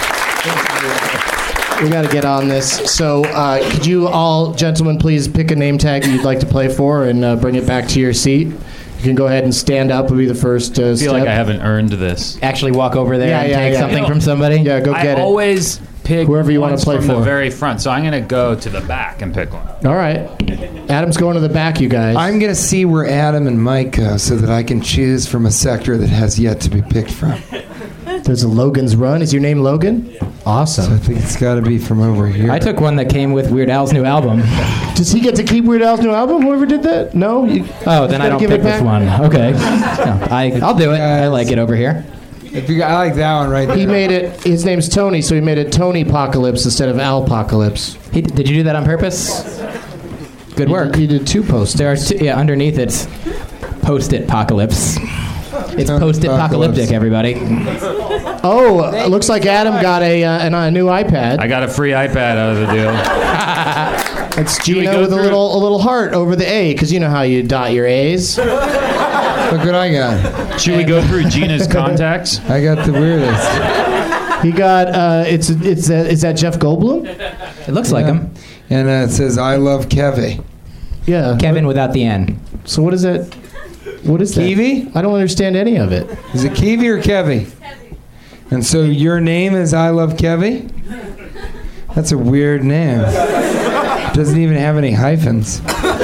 [SPEAKER 5] We got to get on this. So uh, could you all, gentlemen, please pick a name tag that you'd like to play for and uh, bring it back to your seat. You can go ahead and stand up. Would be the first uh,
[SPEAKER 8] I feel
[SPEAKER 5] step.
[SPEAKER 8] like I haven't earned this.
[SPEAKER 6] Actually walk over there
[SPEAKER 5] Yeah,
[SPEAKER 6] and
[SPEAKER 5] yeah,
[SPEAKER 6] take
[SPEAKER 5] yeah.
[SPEAKER 6] something
[SPEAKER 8] You know,
[SPEAKER 6] from somebody?
[SPEAKER 5] Yeah, go get
[SPEAKER 8] I
[SPEAKER 5] it.
[SPEAKER 8] always pick
[SPEAKER 5] Whoever you wanna
[SPEAKER 8] ones
[SPEAKER 5] play
[SPEAKER 8] from
[SPEAKER 5] for.
[SPEAKER 8] the very front, so I'm going to go to the back and pick one.
[SPEAKER 5] All right. Adam's going to the back, you guys.
[SPEAKER 7] I'm going to see where Adam and Mike go so that I can choose from a sector that has yet to be picked from.
[SPEAKER 5] There's a Logan's Run. Is your name Logan?
[SPEAKER 7] So I
[SPEAKER 5] Awesome.
[SPEAKER 7] think it's got to be from over here.
[SPEAKER 6] I took one that came with Weird Al's new album.
[SPEAKER 5] Does he get to keep Weird Al's new album? Whoever did that? No? You,
[SPEAKER 6] Oh, then I
[SPEAKER 5] gotta
[SPEAKER 6] don't
[SPEAKER 5] give
[SPEAKER 6] pick
[SPEAKER 5] it
[SPEAKER 6] this
[SPEAKER 5] back?
[SPEAKER 6] one. Okay. No, I, I'll do it. I like it over here.
[SPEAKER 7] If you, I like that one right there.
[SPEAKER 5] He made it, his name's Tony, so he made it Tony-pocalypse instead of Alpocalypse.
[SPEAKER 6] He, did you do that on purpose? Good work.
[SPEAKER 5] He did two posts.
[SPEAKER 6] There are two, yeah, underneath it's post-it apocalypse. It's post-it apocalyptic, everybody.
[SPEAKER 5] Oh, it looks like Adam got a, uh, an, a new iPad.
[SPEAKER 8] I got a free iPad out of the deal.
[SPEAKER 5] It's
[SPEAKER 8] we
[SPEAKER 5] Gina
[SPEAKER 8] go
[SPEAKER 5] with a
[SPEAKER 8] through-
[SPEAKER 5] little a little heart over the A, because you know how you dot your A's.
[SPEAKER 7] Look what I got.
[SPEAKER 8] Should we go through Gina's contacts?
[SPEAKER 7] I got the weirdest.
[SPEAKER 5] He got, uh, it's, it's, uh, is that Jeff Goldblum?
[SPEAKER 6] It looks like him.
[SPEAKER 7] And uh, it says, I love Kevy.
[SPEAKER 5] Yeah.
[SPEAKER 6] Kevin without the N.
[SPEAKER 5] So what is that? What is that?
[SPEAKER 7] Kiwi?
[SPEAKER 5] I don't understand any of it.
[SPEAKER 7] Is it Kiwi or Kevy? And so your name is I love Kevy? That's a weird name. Doesn't even have any hyphens.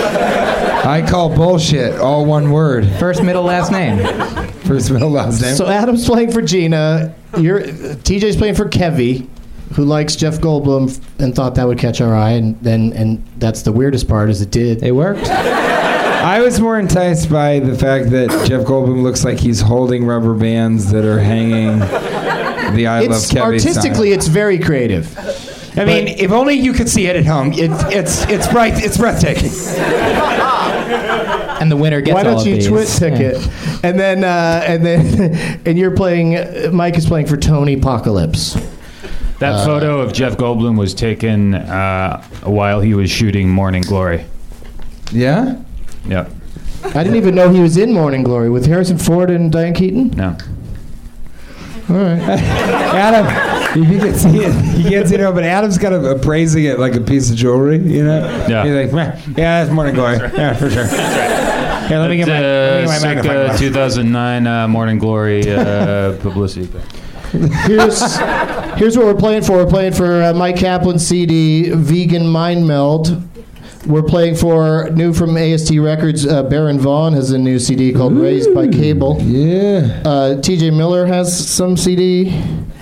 [SPEAKER 7] I call bullshit, all one word.
[SPEAKER 6] First, middle, last name.
[SPEAKER 7] First, middle, last name.
[SPEAKER 5] So Adam's playing for Gina. You're, T J's playing for Kevy, who likes Jeff Goldblum and thought that would catch our eye, and then and that's the weirdest part is it did.
[SPEAKER 6] It worked.
[SPEAKER 7] I was more enticed by the fact that Jeff Goldblum looks like he's holding rubber bands that are hanging the I
[SPEAKER 5] It's
[SPEAKER 7] love Kevy
[SPEAKER 5] artistically,
[SPEAKER 7] sign.
[SPEAKER 5] it's very creative.
[SPEAKER 7] I mean, if only you could see it at home. It, it's it's bright. It's breathtaking.
[SPEAKER 6] And the winner gets
[SPEAKER 5] Why
[SPEAKER 6] all
[SPEAKER 5] don't
[SPEAKER 6] of
[SPEAKER 5] you
[SPEAKER 6] these.
[SPEAKER 5] twit ticket?
[SPEAKER 6] Yeah.
[SPEAKER 5] And then uh, and then and you're playing. Mike is playing for Tony Apocalypse.
[SPEAKER 8] That photo of Jeff Goldblum was taken uh, while he was shooting Morning Glory.
[SPEAKER 7] Yeah.
[SPEAKER 8] Yep.
[SPEAKER 5] I didn't even know he was in Morning Glory with Harrison Ford and Diane Keaton.
[SPEAKER 8] No.
[SPEAKER 5] All right.
[SPEAKER 7] Adam, you can see it. You can't see it, but Adam's kind of appraising it like a piece of jewelry, you know?
[SPEAKER 8] Yeah.
[SPEAKER 7] He's like, "Meh, yeah, that's Morning Glory. Yeah, for sure. Here, let me get my, let me get my
[SPEAKER 8] Uh,
[SPEAKER 7] magnifying
[SPEAKER 8] circa
[SPEAKER 7] glass.
[SPEAKER 8] two thousand nine uh, Morning Glory uh, publicity.
[SPEAKER 5] Here's here's what we're playing for. We're playing for uh, Mike Kaplan's C D, Vegan Mind Meld. We're playing for new from A S T Records. Uh, Baron Vaughn has a new C D called Raised by Cable.
[SPEAKER 7] Yeah.
[SPEAKER 5] Uh, T J Miller has some C D.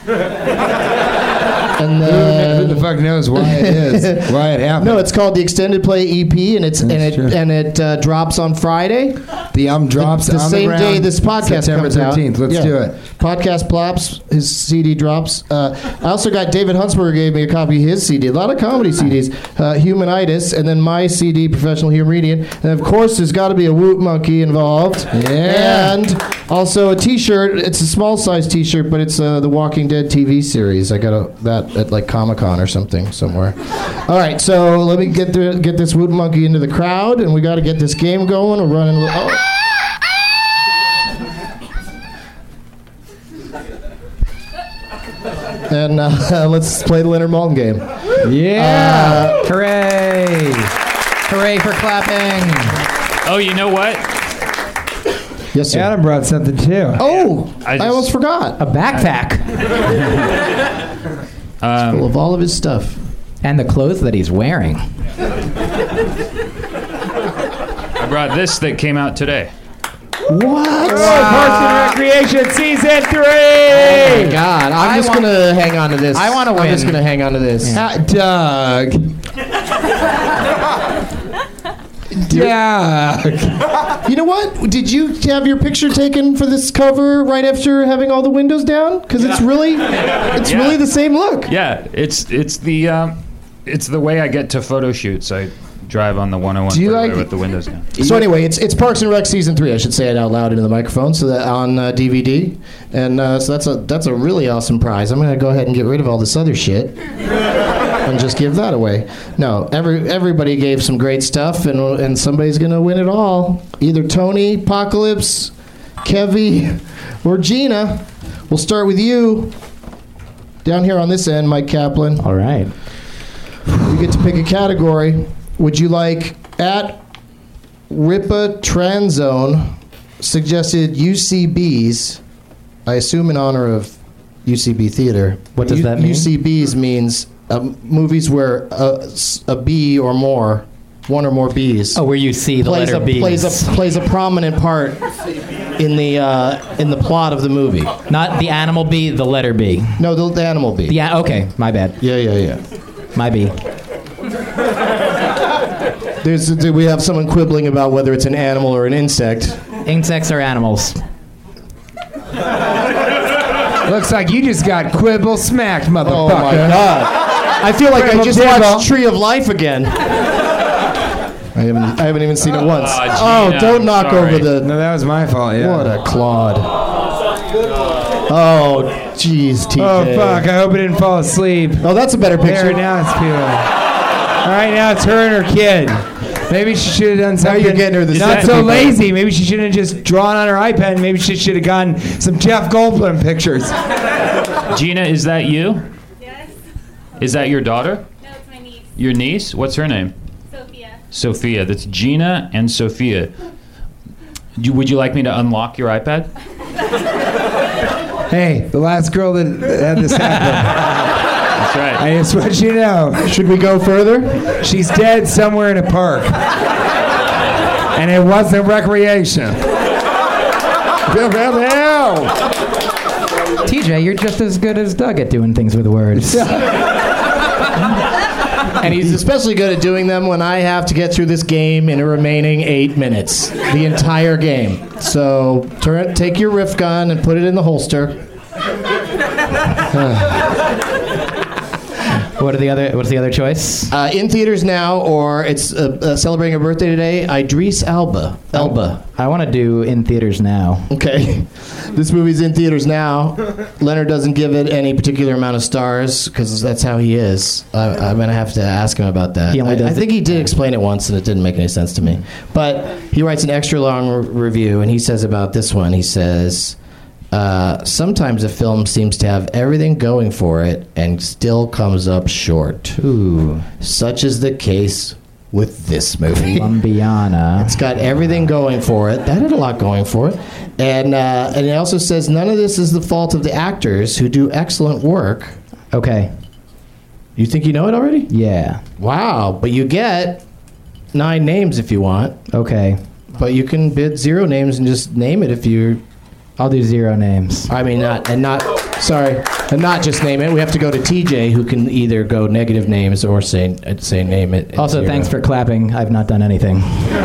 [SPEAKER 5] And
[SPEAKER 7] Who
[SPEAKER 5] then,
[SPEAKER 7] the fuck knows why it is? Why it happened?
[SPEAKER 5] no, it's called the Extended Play E P, and it's and
[SPEAKER 7] That's
[SPEAKER 5] it
[SPEAKER 7] true.
[SPEAKER 5] and it uh, drops on Friday.
[SPEAKER 7] the um drops
[SPEAKER 5] the
[SPEAKER 7] on
[SPEAKER 5] same
[SPEAKER 7] the
[SPEAKER 5] day
[SPEAKER 7] ground,
[SPEAKER 5] this podcast
[SPEAKER 7] September
[SPEAKER 5] comes out.
[SPEAKER 7] thirteenth. Let's
[SPEAKER 5] Yeah.
[SPEAKER 7] do it.
[SPEAKER 5] Podcast plops. His C D drops. Uh, I also got David Huntsberger gave me a copy of his C D. A lot of comedy C Ds. Uh, Humanitis, and then my C D, Professional Humoridian, and of course there's got to be a Woot Monkey involved.
[SPEAKER 7] Yeah.
[SPEAKER 5] And also a T-shirt. It's a small size T-shirt, but it's uh, the Walking Dead T V series. I got a, that at like Comic Con or something somewhere. All right, so let me get the, get this Woot Monkey into the crowd, and we got to get this game going. We're running. Oh. And uh, let's play the Leonard Maltin game.
[SPEAKER 7] Yeah.
[SPEAKER 5] Uh,
[SPEAKER 6] Hooray! Hooray for clapping!
[SPEAKER 8] Oh, you know what?
[SPEAKER 5] Yes, sir.
[SPEAKER 7] Adam brought something too.
[SPEAKER 5] Oh,
[SPEAKER 8] I
[SPEAKER 5] I,
[SPEAKER 8] just-
[SPEAKER 5] almost forgot.
[SPEAKER 6] A backpack.
[SPEAKER 5] Full of all of his stuff.
[SPEAKER 6] And the clothes that he's wearing.
[SPEAKER 8] I brought this that came out today.
[SPEAKER 5] What?
[SPEAKER 7] Oh, Parks and Recreation season three.
[SPEAKER 5] Oh my God! I'm
[SPEAKER 6] I
[SPEAKER 5] just
[SPEAKER 6] want-
[SPEAKER 5] gonna hang on to this.
[SPEAKER 6] I wanna
[SPEAKER 5] I'm just
[SPEAKER 6] win.
[SPEAKER 5] gonna hang on to this.
[SPEAKER 7] Uh, Doug. Doug.
[SPEAKER 5] You know what? Did you have your picture taken for this cover right after having all the windows down? Because it's really, it's
[SPEAKER 8] Yeah.
[SPEAKER 5] really the same look.
[SPEAKER 8] Yeah, it's it's the um, it's the way I get to photo shoots. I drive on the one oh one
[SPEAKER 7] Do you
[SPEAKER 8] freeway
[SPEAKER 7] like-
[SPEAKER 8] with the windows down.
[SPEAKER 5] So anyway, it's it's Parks and Rec season three. I should say it out loud into the microphone, so that on uh, D V D, and uh, so that's a that's a really awesome prize. I'm gonna go ahead and get rid of all this other shit and just give that away. No, every everybody gave some great stuff, and and somebody's gonna win it all. Either Tony, Apocalypse, Kevy, or Gina. We'll start with you. Down here on this end, Mike Kaplan.
[SPEAKER 6] All right.
[SPEAKER 5] You get to pick a category. Would you like at Ripa Tranzone suggested U C Bs, I assume in honor of U C B Theater.
[SPEAKER 6] What does
[SPEAKER 5] U-
[SPEAKER 6] that mean?
[SPEAKER 5] U C Bs means uh, movies where a, s- a B or more, one or more Bs,
[SPEAKER 6] Oh, where you see the
[SPEAKER 5] plays
[SPEAKER 6] letter
[SPEAKER 5] a
[SPEAKER 6] B.
[SPEAKER 5] plays a plays a prominent part in the uh, in the plot of the movie.
[SPEAKER 6] Not the animal B, the letter B.
[SPEAKER 5] No, the, the animal B.
[SPEAKER 6] Yeah, okay, my bad.
[SPEAKER 5] Yeah, yeah, yeah.
[SPEAKER 6] My B.
[SPEAKER 5] There's, do we have someone quibbling about whether it's an animal or an insect?
[SPEAKER 6] Insects are animals.
[SPEAKER 7] Looks like you just got quibble smacked, motherfucker.
[SPEAKER 5] Oh my God! I feel like I
[SPEAKER 7] Quibble
[SPEAKER 5] just
[SPEAKER 7] dibble.
[SPEAKER 5] watched Tree of Life again. I haven't, I haven't even seen it once.
[SPEAKER 8] Aw,
[SPEAKER 5] Oh,
[SPEAKER 8] Gina,
[SPEAKER 5] don't knock
[SPEAKER 8] sorry.
[SPEAKER 5] over the.
[SPEAKER 7] No, that was my fault. Yeah.
[SPEAKER 5] What a clod! Oh, jeez, T J.
[SPEAKER 7] Oh fuck! I hope I didn't fall asleep.
[SPEAKER 5] Oh, that's a better
[SPEAKER 7] There
[SPEAKER 5] picture.
[SPEAKER 7] now it's people. All right, now it's her and her kid. Maybe she should have done
[SPEAKER 5] Now
[SPEAKER 7] something.
[SPEAKER 5] you're getting her the
[SPEAKER 7] Not
[SPEAKER 5] set
[SPEAKER 7] so
[SPEAKER 5] people.
[SPEAKER 7] lazy. Maybe she shouldn't have just drawn on her iPad. Maybe she should have gotten some Jeff Goldblum pictures.
[SPEAKER 8] Gina, is that you?
[SPEAKER 9] Yes.
[SPEAKER 8] Is that your daughter?
[SPEAKER 9] No, it's my niece,
[SPEAKER 8] Your niece? What's her name?
[SPEAKER 9] Sophia.
[SPEAKER 8] Sophia. That's Gina and Sophia. You, would you like me to unlock your iPad?
[SPEAKER 7] Hey, the last girl that had this happen.
[SPEAKER 8] That's right.
[SPEAKER 7] I just want you to know.
[SPEAKER 5] Should we go further?
[SPEAKER 7] She's dead somewhere in a park. And it wasn't recreation. Bill, Bill, Bill.
[SPEAKER 6] T J, you're just as good as Doug at doing things with words.
[SPEAKER 5] And he's especially good at doing them when I have to get through this game in a remaining eight minutes. The entire game. So turn it, take your riff gun and put it in the holster.
[SPEAKER 6] What are the other? What's the other choice?
[SPEAKER 5] Uh, in theaters now, or it's uh, uh, celebrating a birthday today, Idris Elba. Elba.
[SPEAKER 6] I want to do in theaters now.
[SPEAKER 5] Okay. This movie's in theaters now. Leonard doesn't give it any particular amount of stars because that's how he is. I, I'm going to have to ask him about that.
[SPEAKER 6] He only
[SPEAKER 5] I,
[SPEAKER 6] does
[SPEAKER 5] I think
[SPEAKER 6] it-
[SPEAKER 5] he did explain it once and it didn't make any sense to me. But he writes an extra long re- review and he says about this one, he says, uh, sometimes a film seems to have everything going for it and still comes up short.
[SPEAKER 6] Ooh,
[SPEAKER 5] Such is the case with this movie.
[SPEAKER 6] Columbiana.
[SPEAKER 5] It's got everything going for it. That had a lot going for it. And uh, and it also says none of this is the fault of the actors who do excellent work.
[SPEAKER 6] Okay.
[SPEAKER 5] You think you know it already?
[SPEAKER 6] Yeah.
[SPEAKER 5] Wow. But you get nine names if you want.
[SPEAKER 6] Okay.
[SPEAKER 5] But you can bid zero names and just name it if you.
[SPEAKER 6] I'll do zero names.
[SPEAKER 5] I mean, not and not. Sorry, and not just name it. We have to go to T J, who can either go negative names or say say name it. at
[SPEAKER 6] Also,
[SPEAKER 5] zero.
[SPEAKER 6] thanks for clapping. I've not done anything.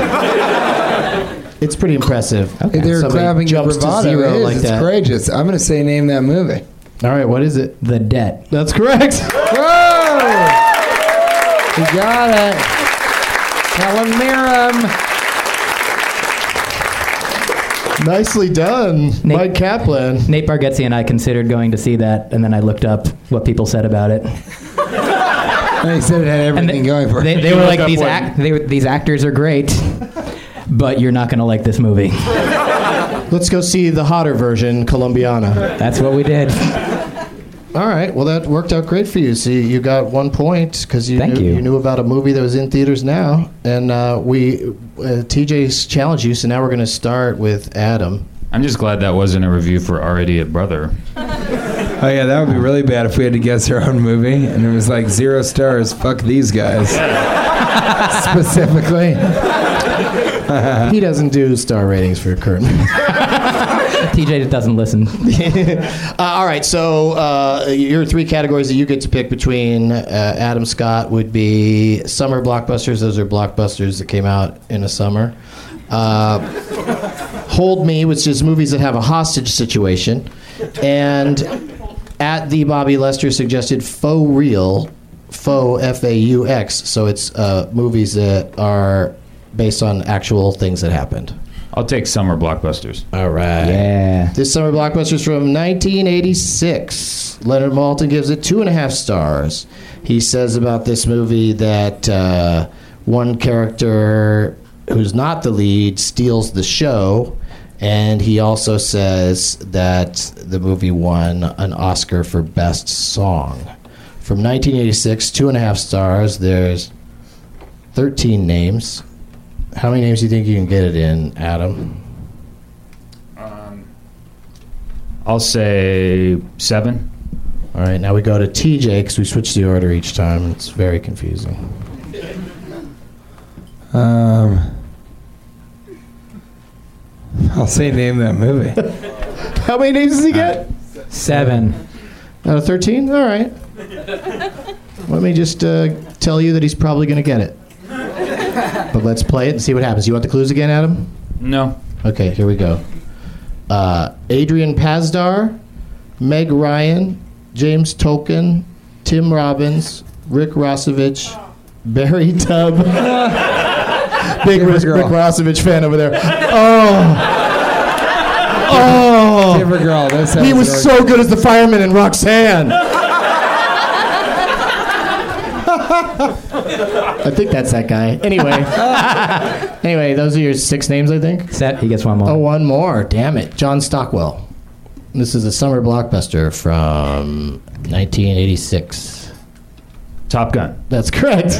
[SPEAKER 5] It's pretty impressive.
[SPEAKER 7] Hey, they're
[SPEAKER 5] Somebody
[SPEAKER 7] clapping your
[SPEAKER 5] jumps to
[SPEAKER 7] bravado.
[SPEAKER 5] zero
[SPEAKER 7] It is.
[SPEAKER 5] like
[SPEAKER 7] It's
[SPEAKER 5] that.
[SPEAKER 7] courageous. I'm going to say name that movie.
[SPEAKER 5] All right, what is it?
[SPEAKER 6] The Debt.
[SPEAKER 5] That's correct.
[SPEAKER 7] Whoa! You got it. Helen Mirren.
[SPEAKER 5] Nicely done,
[SPEAKER 6] Nate-
[SPEAKER 5] Mike Kaplan.
[SPEAKER 6] Nate Bargatze and I considered going to see that, and then I looked up what people said about it.
[SPEAKER 7] They said it had
[SPEAKER 6] And
[SPEAKER 7] everything going for it.
[SPEAKER 6] they, they
[SPEAKER 8] You
[SPEAKER 6] were
[SPEAKER 8] look
[SPEAKER 6] like,
[SPEAKER 8] up
[SPEAKER 6] these,
[SPEAKER 8] what-
[SPEAKER 6] act, they were, these actors are great, but you're not going to like this movie.
[SPEAKER 5] Let's go see the hotter version, Columbiana.
[SPEAKER 6] That's what we did.
[SPEAKER 5] All right, well, that worked out great for you. See, you got one point because you,
[SPEAKER 6] Thank
[SPEAKER 5] knew,
[SPEAKER 6] you.
[SPEAKER 5] you knew about a movie that was in theaters now. And uh, we, uh, T J's challenged you, so now we're going to start with Adam.
[SPEAKER 8] I'm just glad that wasn't a review for Our Idiot Brother.
[SPEAKER 7] Oh yeah, that would be really bad if we had to guess our own movie and it was like zero stars. Fuck these guys. Specifically.
[SPEAKER 5] He doesn't do star ratings for current.
[SPEAKER 6] T J doesn't listen.
[SPEAKER 5] uh, all right, so uh, your three categories that you get to pick between uh, Adam Scott would be summer blockbusters. Those are blockbusters that came out in the summer. Uh, Hold Me, which is movies that have a hostage situation. And at the Bobby Lester suggested Faux Real, Faux F A U X. So it's uh, movies that are based on actual things that happened.
[SPEAKER 8] I'll take summer blockbusters.
[SPEAKER 5] All right.
[SPEAKER 6] Yeah.
[SPEAKER 5] This summer blockbuster is from nineteen eighty-six. Leonard Maltin gives it two and a half stars. He says about this movie that uh, one character who's not the lead steals the show, and he also says that the movie won an Oscar for Best Song. From nineteen eighty-six, two and a half stars. There's thirteen names. How many names do you think you can get it in, Adam?
[SPEAKER 8] Um, I'll say seven.
[SPEAKER 5] All right, now we go to T J because we switch the order each time. It's very confusing.
[SPEAKER 7] Um, I'll say name that movie.
[SPEAKER 5] How many names does he get?
[SPEAKER 6] Seven.
[SPEAKER 5] Out of thirteen? All right. Let me just uh, tell you that he's probably going to get it. But let's play it and see what happens. You want the clues again, Adam?
[SPEAKER 8] No.
[SPEAKER 5] Okay, here we go. Uh, Adrian Pasdar, Meg Ryan, James Tolkien, Tim Robbins, Rick Rossovich, Barry Tubb. Big Rick, Rick Rossovich fan over there. Oh. Oh.
[SPEAKER 7] Different girl. That sounds
[SPEAKER 5] He was
[SPEAKER 7] like-
[SPEAKER 5] so good as the fireman in Roxanne. I think that's that guy. Anyway. Anyway, those are your six names, I think.
[SPEAKER 6] Set. He gets one more.
[SPEAKER 5] Oh, one more. Damn it. John Stockwell. This is a summer blockbuster from nineteen eighty-six.
[SPEAKER 8] Top Gun.
[SPEAKER 5] That's correct.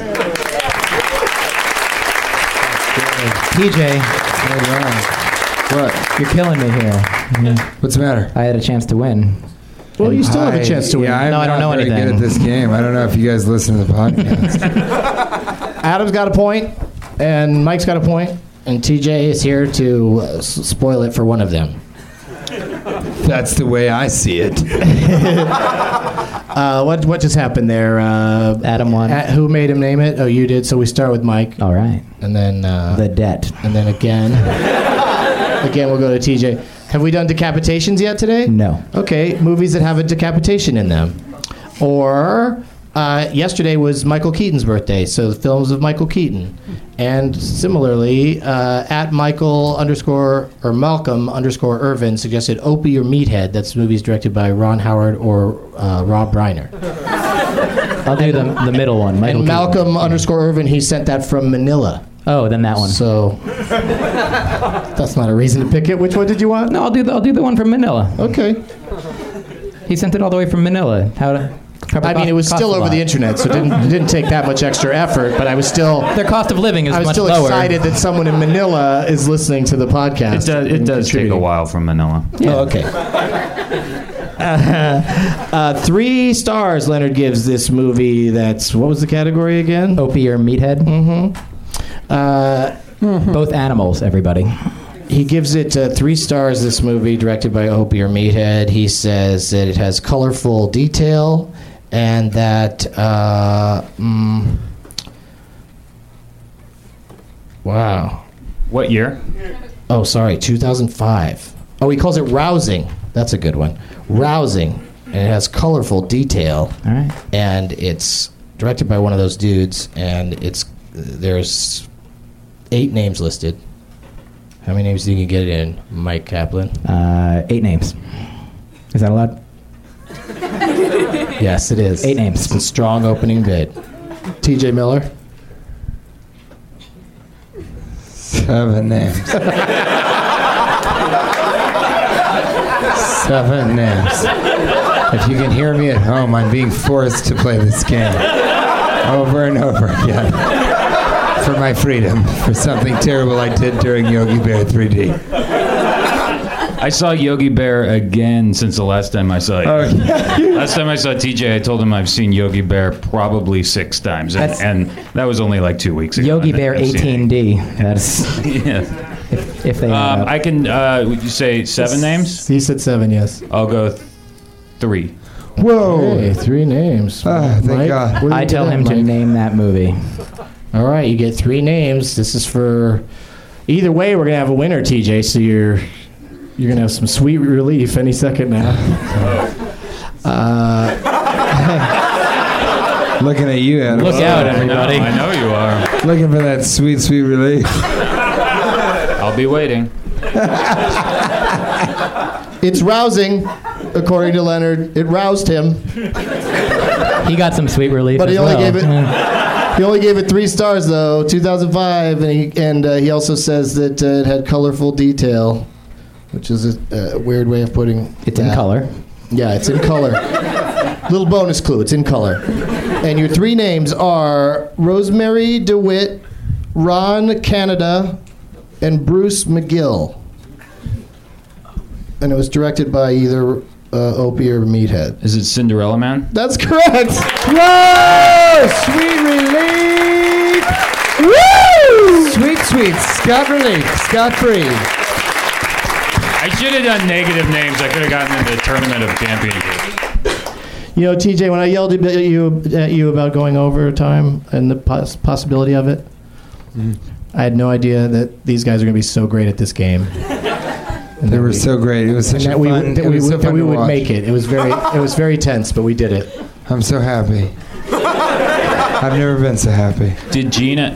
[SPEAKER 6] T J,
[SPEAKER 7] What?
[SPEAKER 6] you're killing me here.
[SPEAKER 7] What's the matter?
[SPEAKER 6] I had a chance to win.
[SPEAKER 5] Well, you still have a chance to win.
[SPEAKER 7] Yeah, I'm
[SPEAKER 6] No, I don't
[SPEAKER 7] not
[SPEAKER 6] know
[SPEAKER 7] very
[SPEAKER 6] anything.
[SPEAKER 7] good at this game. I don't know if you guys listen to the podcast.
[SPEAKER 5] Adam's got a point, and Mike's got a point, and T J is here to uh, s- spoil it for one of them.
[SPEAKER 7] That's the way I see it.
[SPEAKER 5] Uh, what what just happened there? Uh,
[SPEAKER 6] Adam won.
[SPEAKER 5] uh, who made him name it? Oh, you did. So we start with Mike,
[SPEAKER 6] All right.
[SPEAKER 5] and then uh,
[SPEAKER 6] The debt.
[SPEAKER 5] and then again. Again, we'll go to T J. Have we done decapitations yet today?
[SPEAKER 6] No.
[SPEAKER 5] Okay, movies that have a decapitation in them. Or uh, yesterday was Michael Keaton's birthday, so the films of Michael Keaton. And similarly, uh, at Michael underscore or Malcolm underscore Irvin suggested Opie or Meathead. That's movies directed by Ron Howard or uh, Rob Reiner.
[SPEAKER 6] I'll do the, the middle one. Michael
[SPEAKER 5] And
[SPEAKER 6] Keaton.
[SPEAKER 5] Malcolm underscore Irvin, he sent that from Manila.
[SPEAKER 6] Oh, then that one.
[SPEAKER 5] So that's not a reason to pick it. Which one did you want?
[SPEAKER 6] No, I'll do the I'll do the one from Manila.
[SPEAKER 5] Okay.
[SPEAKER 6] He sent it all the way from Manila. How to?
[SPEAKER 5] I mean, it was still over the internet, so it didn't, it didn't take that much extra effort, but I was still
[SPEAKER 6] Their cost of living is
[SPEAKER 5] I was
[SPEAKER 6] much
[SPEAKER 5] still
[SPEAKER 6] lower.
[SPEAKER 5] excited that someone in Manila is listening to the podcast.
[SPEAKER 8] It does, it
[SPEAKER 5] and
[SPEAKER 8] does take a
[SPEAKER 5] contributing.
[SPEAKER 8] while from Manila.
[SPEAKER 5] Oh, okay. uh, uh, three stars Leonard gives this movie. That's, what was the category again?
[SPEAKER 6] Opie or Meathead.
[SPEAKER 5] Mm-hmm. Uh,
[SPEAKER 6] Both animals, everybody.
[SPEAKER 5] He gives it uh, three stars, this movie, directed by Opie or Meathead. He says that it has colorful detail and that, uh, mm, wow.
[SPEAKER 8] What year?
[SPEAKER 5] Oh, sorry, two thousand five. Oh, he calls it rousing. That's a good one. Rousing. And it has colorful detail.
[SPEAKER 6] All right.
[SPEAKER 5] And it's directed by one of those dudes, and it's there's eight names listed. How many names do you can get it in, Mike Kaplan?
[SPEAKER 6] Uh, eight names. Is that allowed?
[SPEAKER 5] Yes, it is.
[SPEAKER 6] Eight names.
[SPEAKER 5] It's a strong opening bid. T J Miller?
[SPEAKER 7] Seven names. Seven names. If you can hear me at home, I'm being forced to play this game over and over again for my freedom, for something terrible I did during Yogi Bear three D.
[SPEAKER 8] I saw Yogi Bear again since the last time I saw you.
[SPEAKER 7] Oh,
[SPEAKER 8] Last time I saw T J, I told him I've seen Yogi Bear probably six times, and,
[SPEAKER 6] That's-
[SPEAKER 8] and that was only like two weeks ago.
[SPEAKER 6] Yogi
[SPEAKER 8] I've-
[SPEAKER 6] Bear
[SPEAKER 8] I've seen it.
[SPEAKER 6] eighteen D. That's
[SPEAKER 8] Yeah.
[SPEAKER 6] if, if they.
[SPEAKER 8] Um,
[SPEAKER 6] uh,
[SPEAKER 8] I can. Uh, would you say seven names?
[SPEAKER 5] He said seven, yes.
[SPEAKER 8] I'll go th- three.
[SPEAKER 7] Whoa.
[SPEAKER 5] Hey, three names.
[SPEAKER 7] Ah, thank
[SPEAKER 5] Mike,
[SPEAKER 7] God.
[SPEAKER 5] what do you
[SPEAKER 6] I tell
[SPEAKER 5] get,
[SPEAKER 6] him to
[SPEAKER 5] Mike?
[SPEAKER 6] name that movie.
[SPEAKER 5] All right, you get three names. This is for. Either way, we're gonna have a winner, T J. So you're you're gonna have some sweet relief any second now. Uh,
[SPEAKER 7] Looking at you, Adam.
[SPEAKER 6] Look out,
[SPEAKER 8] I know,
[SPEAKER 6] everybody.
[SPEAKER 8] I know you are.
[SPEAKER 7] Looking for that sweet, sweet relief.
[SPEAKER 8] I'll be waiting.
[SPEAKER 5] it's rousing, according to Leonard. It roused him,
[SPEAKER 6] He got some sweet relief.
[SPEAKER 5] but
[SPEAKER 6] as
[SPEAKER 5] he only
[SPEAKER 6] well.
[SPEAKER 5] gave it. He only gave it three stars, though. two thousand five, and he and uh, he also says that uh, it had colorful detail, which is a, a weird way of putting.
[SPEAKER 6] It's in
[SPEAKER 5] that.
[SPEAKER 6] color.
[SPEAKER 5] Yeah, it's in color. Little bonus clue, it's in color. And your three names are Rosemary DeWitt, Ron Canada, and Bruce McGill. And it was directed by either uh, Opie or Meathead.
[SPEAKER 8] Is it Cinderella Man?
[SPEAKER 5] That's correct.
[SPEAKER 7] Whoa! Sweet relief! Woo! Sweet, sweet. Scott relief. Scott free.
[SPEAKER 8] I should have done negative names. I could have gotten into the Tournament of Championships.
[SPEAKER 5] You know, T J, when I yelled at you, at you about going overtime and the poss- possibility of it,
[SPEAKER 7] Mm.
[SPEAKER 5] I had no idea that these guys are going to be so great at this game. And
[SPEAKER 7] They
[SPEAKER 5] that
[SPEAKER 7] were
[SPEAKER 5] we-
[SPEAKER 7] so great. It was
[SPEAKER 5] and
[SPEAKER 7] such a
[SPEAKER 5] that we,
[SPEAKER 7] fun.
[SPEAKER 5] that
[SPEAKER 7] it
[SPEAKER 5] we,
[SPEAKER 7] was so
[SPEAKER 5] would- that
[SPEAKER 7] fun
[SPEAKER 5] we
[SPEAKER 7] to
[SPEAKER 5] would
[SPEAKER 7] watch.
[SPEAKER 5] make it. It was very, it was very tense, but we did it.
[SPEAKER 7] I'm so happy. I've never been so happy.
[SPEAKER 8] Did Gina?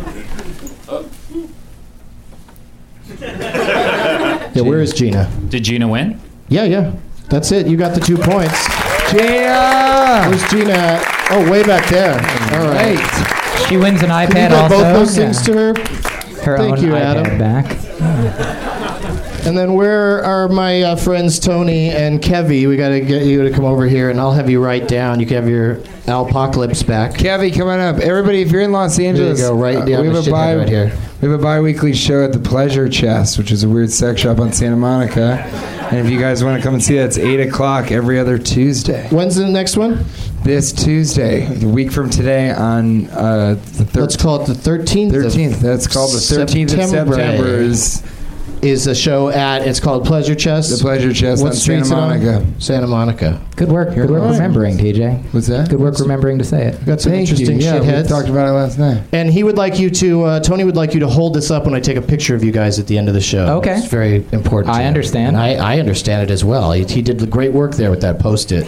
[SPEAKER 5] Yeah, where is Gina?
[SPEAKER 8] Did Gina win?
[SPEAKER 5] Yeah, yeah. That's it. You got the two points.
[SPEAKER 7] Gina!
[SPEAKER 5] Where's Gina at? Oh, way back there. All right.
[SPEAKER 7] Great.
[SPEAKER 6] She wins an
[SPEAKER 5] Can you
[SPEAKER 6] iPad
[SPEAKER 5] give
[SPEAKER 6] also.
[SPEAKER 5] both those
[SPEAKER 6] Yeah.
[SPEAKER 5] things to her?
[SPEAKER 6] Her
[SPEAKER 5] Thank
[SPEAKER 6] own
[SPEAKER 5] you,
[SPEAKER 6] iPad
[SPEAKER 5] Adam.
[SPEAKER 6] back.
[SPEAKER 5] And then where are my uh, friends Tony and Kevy? We got to get you to come over here, and I'll have you write down. You can have your Alpocalypse back.
[SPEAKER 7] Kevy, come on up. Everybody, if you're in Los Angeles,
[SPEAKER 5] go, right
[SPEAKER 7] uh,
[SPEAKER 5] down
[SPEAKER 7] we
[SPEAKER 5] the
[SPEAKER 7] have a
[SPEAKER 5] shithead
[SPEAKER 7] bi-
[SPEAKER 5] right here.
[SPEAKER 7] We have a bi-weekly show at the Pleasure Chest, which is a weird sex shop on Santa Monica. And if you guys want to come and see that, it's eight o'clock every other Tuesday.
[SPEAKER 5] When's the next one?
[SPEAKER 7] This Tuesday, a week from today on uh, the
[SPEAKER 5] Let's
[SPEAKER 7] thirteenth.
[SPEAKER 5] call it the thirteenth.
[SPEAKER 7] thirteenth. That's called the thirteenth of September. Is
[SPEAKER 5] is a show at. It's called Pleasure Chest.
[SPEAKER 7] the Pleasure Chest
[SPEAKER 5] What
[SPEAKER 7] on
[SPEAKER 5] street's
[SPEAKER 7] Santa
[SPEAKER 5] it on?
[SPEAKER 7] Monica.
[SPEAKER 5] Santa Monica.
[SPEAKER 6] Good work. Good work
[SPEAKER 5] Right.
[SPEAKER 6] remembering, T J.
[SPEAKER 7] What's that?
[SPEAKER 6] Good work remembering to say it.
[SPEAKER 5] Got some
[SPEAKER 7] Thank
[SPEAKER 5] interesting
[SPEAKER 7] you. Yeah,
[SPEAKER 5] shitheads.
[SPEAKER 7] we talked about it last night.
[SPEAKER 5] And he would like you to, uh, Tony would like you to hold this up when I take a picture of you guys at the end of the show.
[SPEAKER 6] Okay.
[SPEAKER 5] It's very important.
[SPEAKER 6] I
[SPEAKER 5] to him.
[SPEAKER 6] understand.
[SPEAKER 5] And I, I understand it as well. He, he did great work there with that post-it.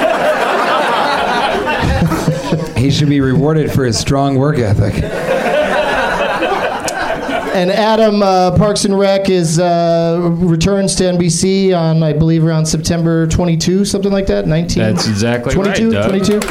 [SPEAKER 7] He should be rewarded for his strong work ethic.
[SPEAKER 5] And Adam, uh, Parks and Rec is uh, returns to N B C on, I believe, around September twenty-second, something like that. nineteen.
[SPEAKER 8] That's exactly
[SPEAKER 5] twenty-two,
[SPEAKER 8] right, Doug.
[SPEAKER 5] twenty-two.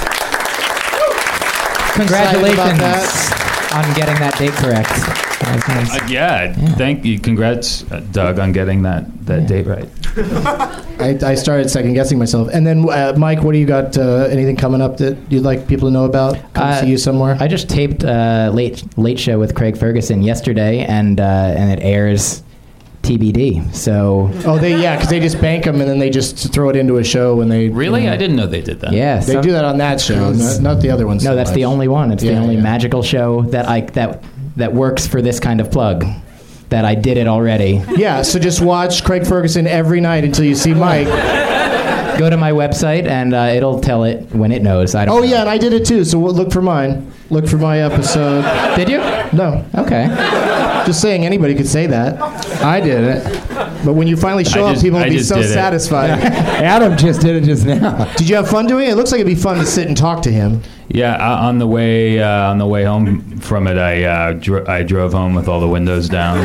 [SPEAKER 6] Congratulations
[SPEAKER 5] that.
[SPEAKER 6] on getting that date correct. That was nice.
[SPEAKER 8] Uh, yeah, Thank you. Congrats, uh, Doug, on getting that, that date right.
[SPEAKER 5] I, I started second guessing myself. And then, uh, Mike, what do you got? Uh, anything coming up that you'd like people to know about? Come
[SPEAKER 6] Uh,
[SPEAKER 5] see you somewhere.
[SPEAKER 6] I just taped a late late show with Craig Ferguson yesterday, and uh, and it airs T B D. So
[SPEAKER 5] oh, they yeah, because they just bank them and then they just throw it into a show when they
[SPEAKER 8] Really?
[SPEAKER 5] you know,
[SPEAKER 8] I didn't know they did that.
[SPEAKER 6] yeah,
[SPEAKER 5] They
[SPEAKER 6] some-
[SPEAKER 5] do that on that show, not, not the other ones.
[SPEAKER 6] No,
[SPEAKER 5] so
[SPEAKER 6] that's
[SPEAKER 5] much.
[SPEAKER 6] the only one. It's the
[SPEAKER 5] Yeah,
[SPEAKER 6] only
[SPEAKER 5] yeah.
[SPEAKER 6] magical show that I that that works for this kind of plug. That I did it already.
[SPEAKER 5] Yeah, so just watch Craig Ferguson every night until you see Mike.
[SPEAKER 6] Go to my website and uh, it'll tell it when it knows. I don't.
[SPEAKER 5] Oh
[SPEAKER 6] know.
[SPEAKER 5] yeah, and I did it too. So we'll look for mine. Look for my episode.
[SPEAKER 6] Did you?
[SPEAKER 5] No,
[SPEAKER 6] Okay.
[SPEAKER 5] just saying anybody could say that.
[SPEAKER 7] I did it.
[SPEAKER 5] But when you finally show
[SPEAKER 8] I
[SPEAKER 5] up,
[SPEAKER 8] just-
[SPEAKER 5] people will
[SPEAKER 8] I
[SPEAKER 5] be
[SPEAKER 8] just
[SPEAKER 5] so
[SPEAKER 8] did it.
[SPEAKER 5] satisfied.
[SPEAKER 7] Adam just did it just now.
[SPEAKER 5] Did you have fun doing it? It looks like it'd be fun to sit and talk to him.
[SPEAKER 8] Yeah, uh, on the way uh, on the way home from it, I uh, dro- I drove home with all the windows down.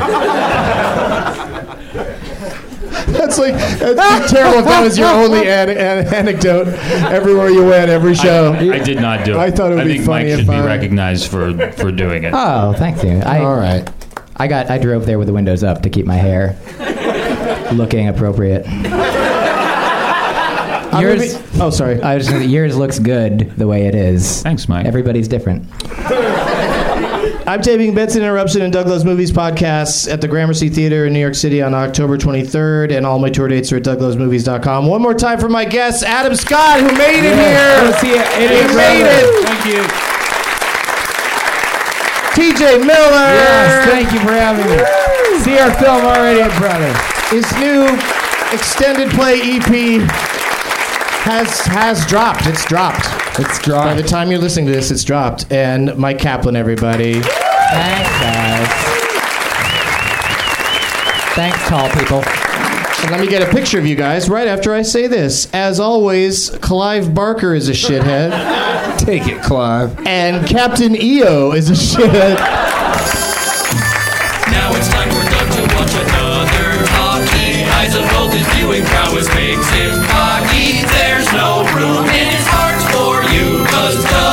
[SPEAKER 5] That's like that's terrible if that was your only an- an- anecdote everywhere you went, every show.
[SPEAKER 8] I did not do it.
[SPEAKER 5] I thought it would
[SPEAKER 8] I
[SPEAKER 5] be
[SPEAKER 8] think
[SPEAKER 5] funny
[SPEAKER 8] Mike
[SPEAKER 5] if
[SPEAKER 8] should be
[SPEAKER 5] I-
[SPEAKER 8] recognized for for doing it.
[SPEAKER 6] Oh, thank you. I,
[SPEAKER 5] All right.
[SPEAKER 6] I got. I drove there with the windows up to keep my hair looking appropriate.
[SPEAKER 5] I'm gonna
[SPEAKER 6] Yours.
[SPEAKER 5] be- oh, sorry.
[SPEAKER 6] I was. Yours looks good the way it is.
[SPEAKER 8] Thanks, Mike.
[SPEAKER 6] Everybody's different.
[SPEAKER 5] I'm taping Benson Interruption and Doug Loves Movies podcasts at the Gramercy Theater in New York City on October twenty-third, and all my tour dates are at doug loves movies dot com. One more time for my guest, Adam Scott, who made it
[SPEAKER 7] Yeah,
[SPEAKER 5] here.
[SPEAKER 7] go see it. It
[SPEAKER 5] He
[SPEAKER 7] is
[SPEAKER 5] made
[SPEAKER 7] brother.
[SPEAKER 5] it.
[SPEAKER 8] Thank you.
[SPEAKER 5] T J Miller.
[SPEAKER 7] Yes, thank you for having me. See our film already, brother.
[SPEAKER 5] His new extended play E P has has dropped. It's dropped.
[SPEAKER 7] It's
[SPEAKER 5] By the
[SPEAKER 7] dry.
[SPEAKER 5] time you're listening to this, it's dropped. And Mike Kaplan, everybody.
[SPEAKER 6] Thanks, guys. Thanks, tall people.
[SPEAKER 5] And let me get a picture of you guys right after I say this. As always, Clive Barker is a shithead,
[SPEAKER 7] Take it, Clive.
[SPEAKER 5] and Captain E O is a shithead.
[SPEAKER 4] Now it's time for Doug to watch another talkie. Eyes of gold, his viewing prowess makes him cocky. There's no room in his heart for you, 'cause Doug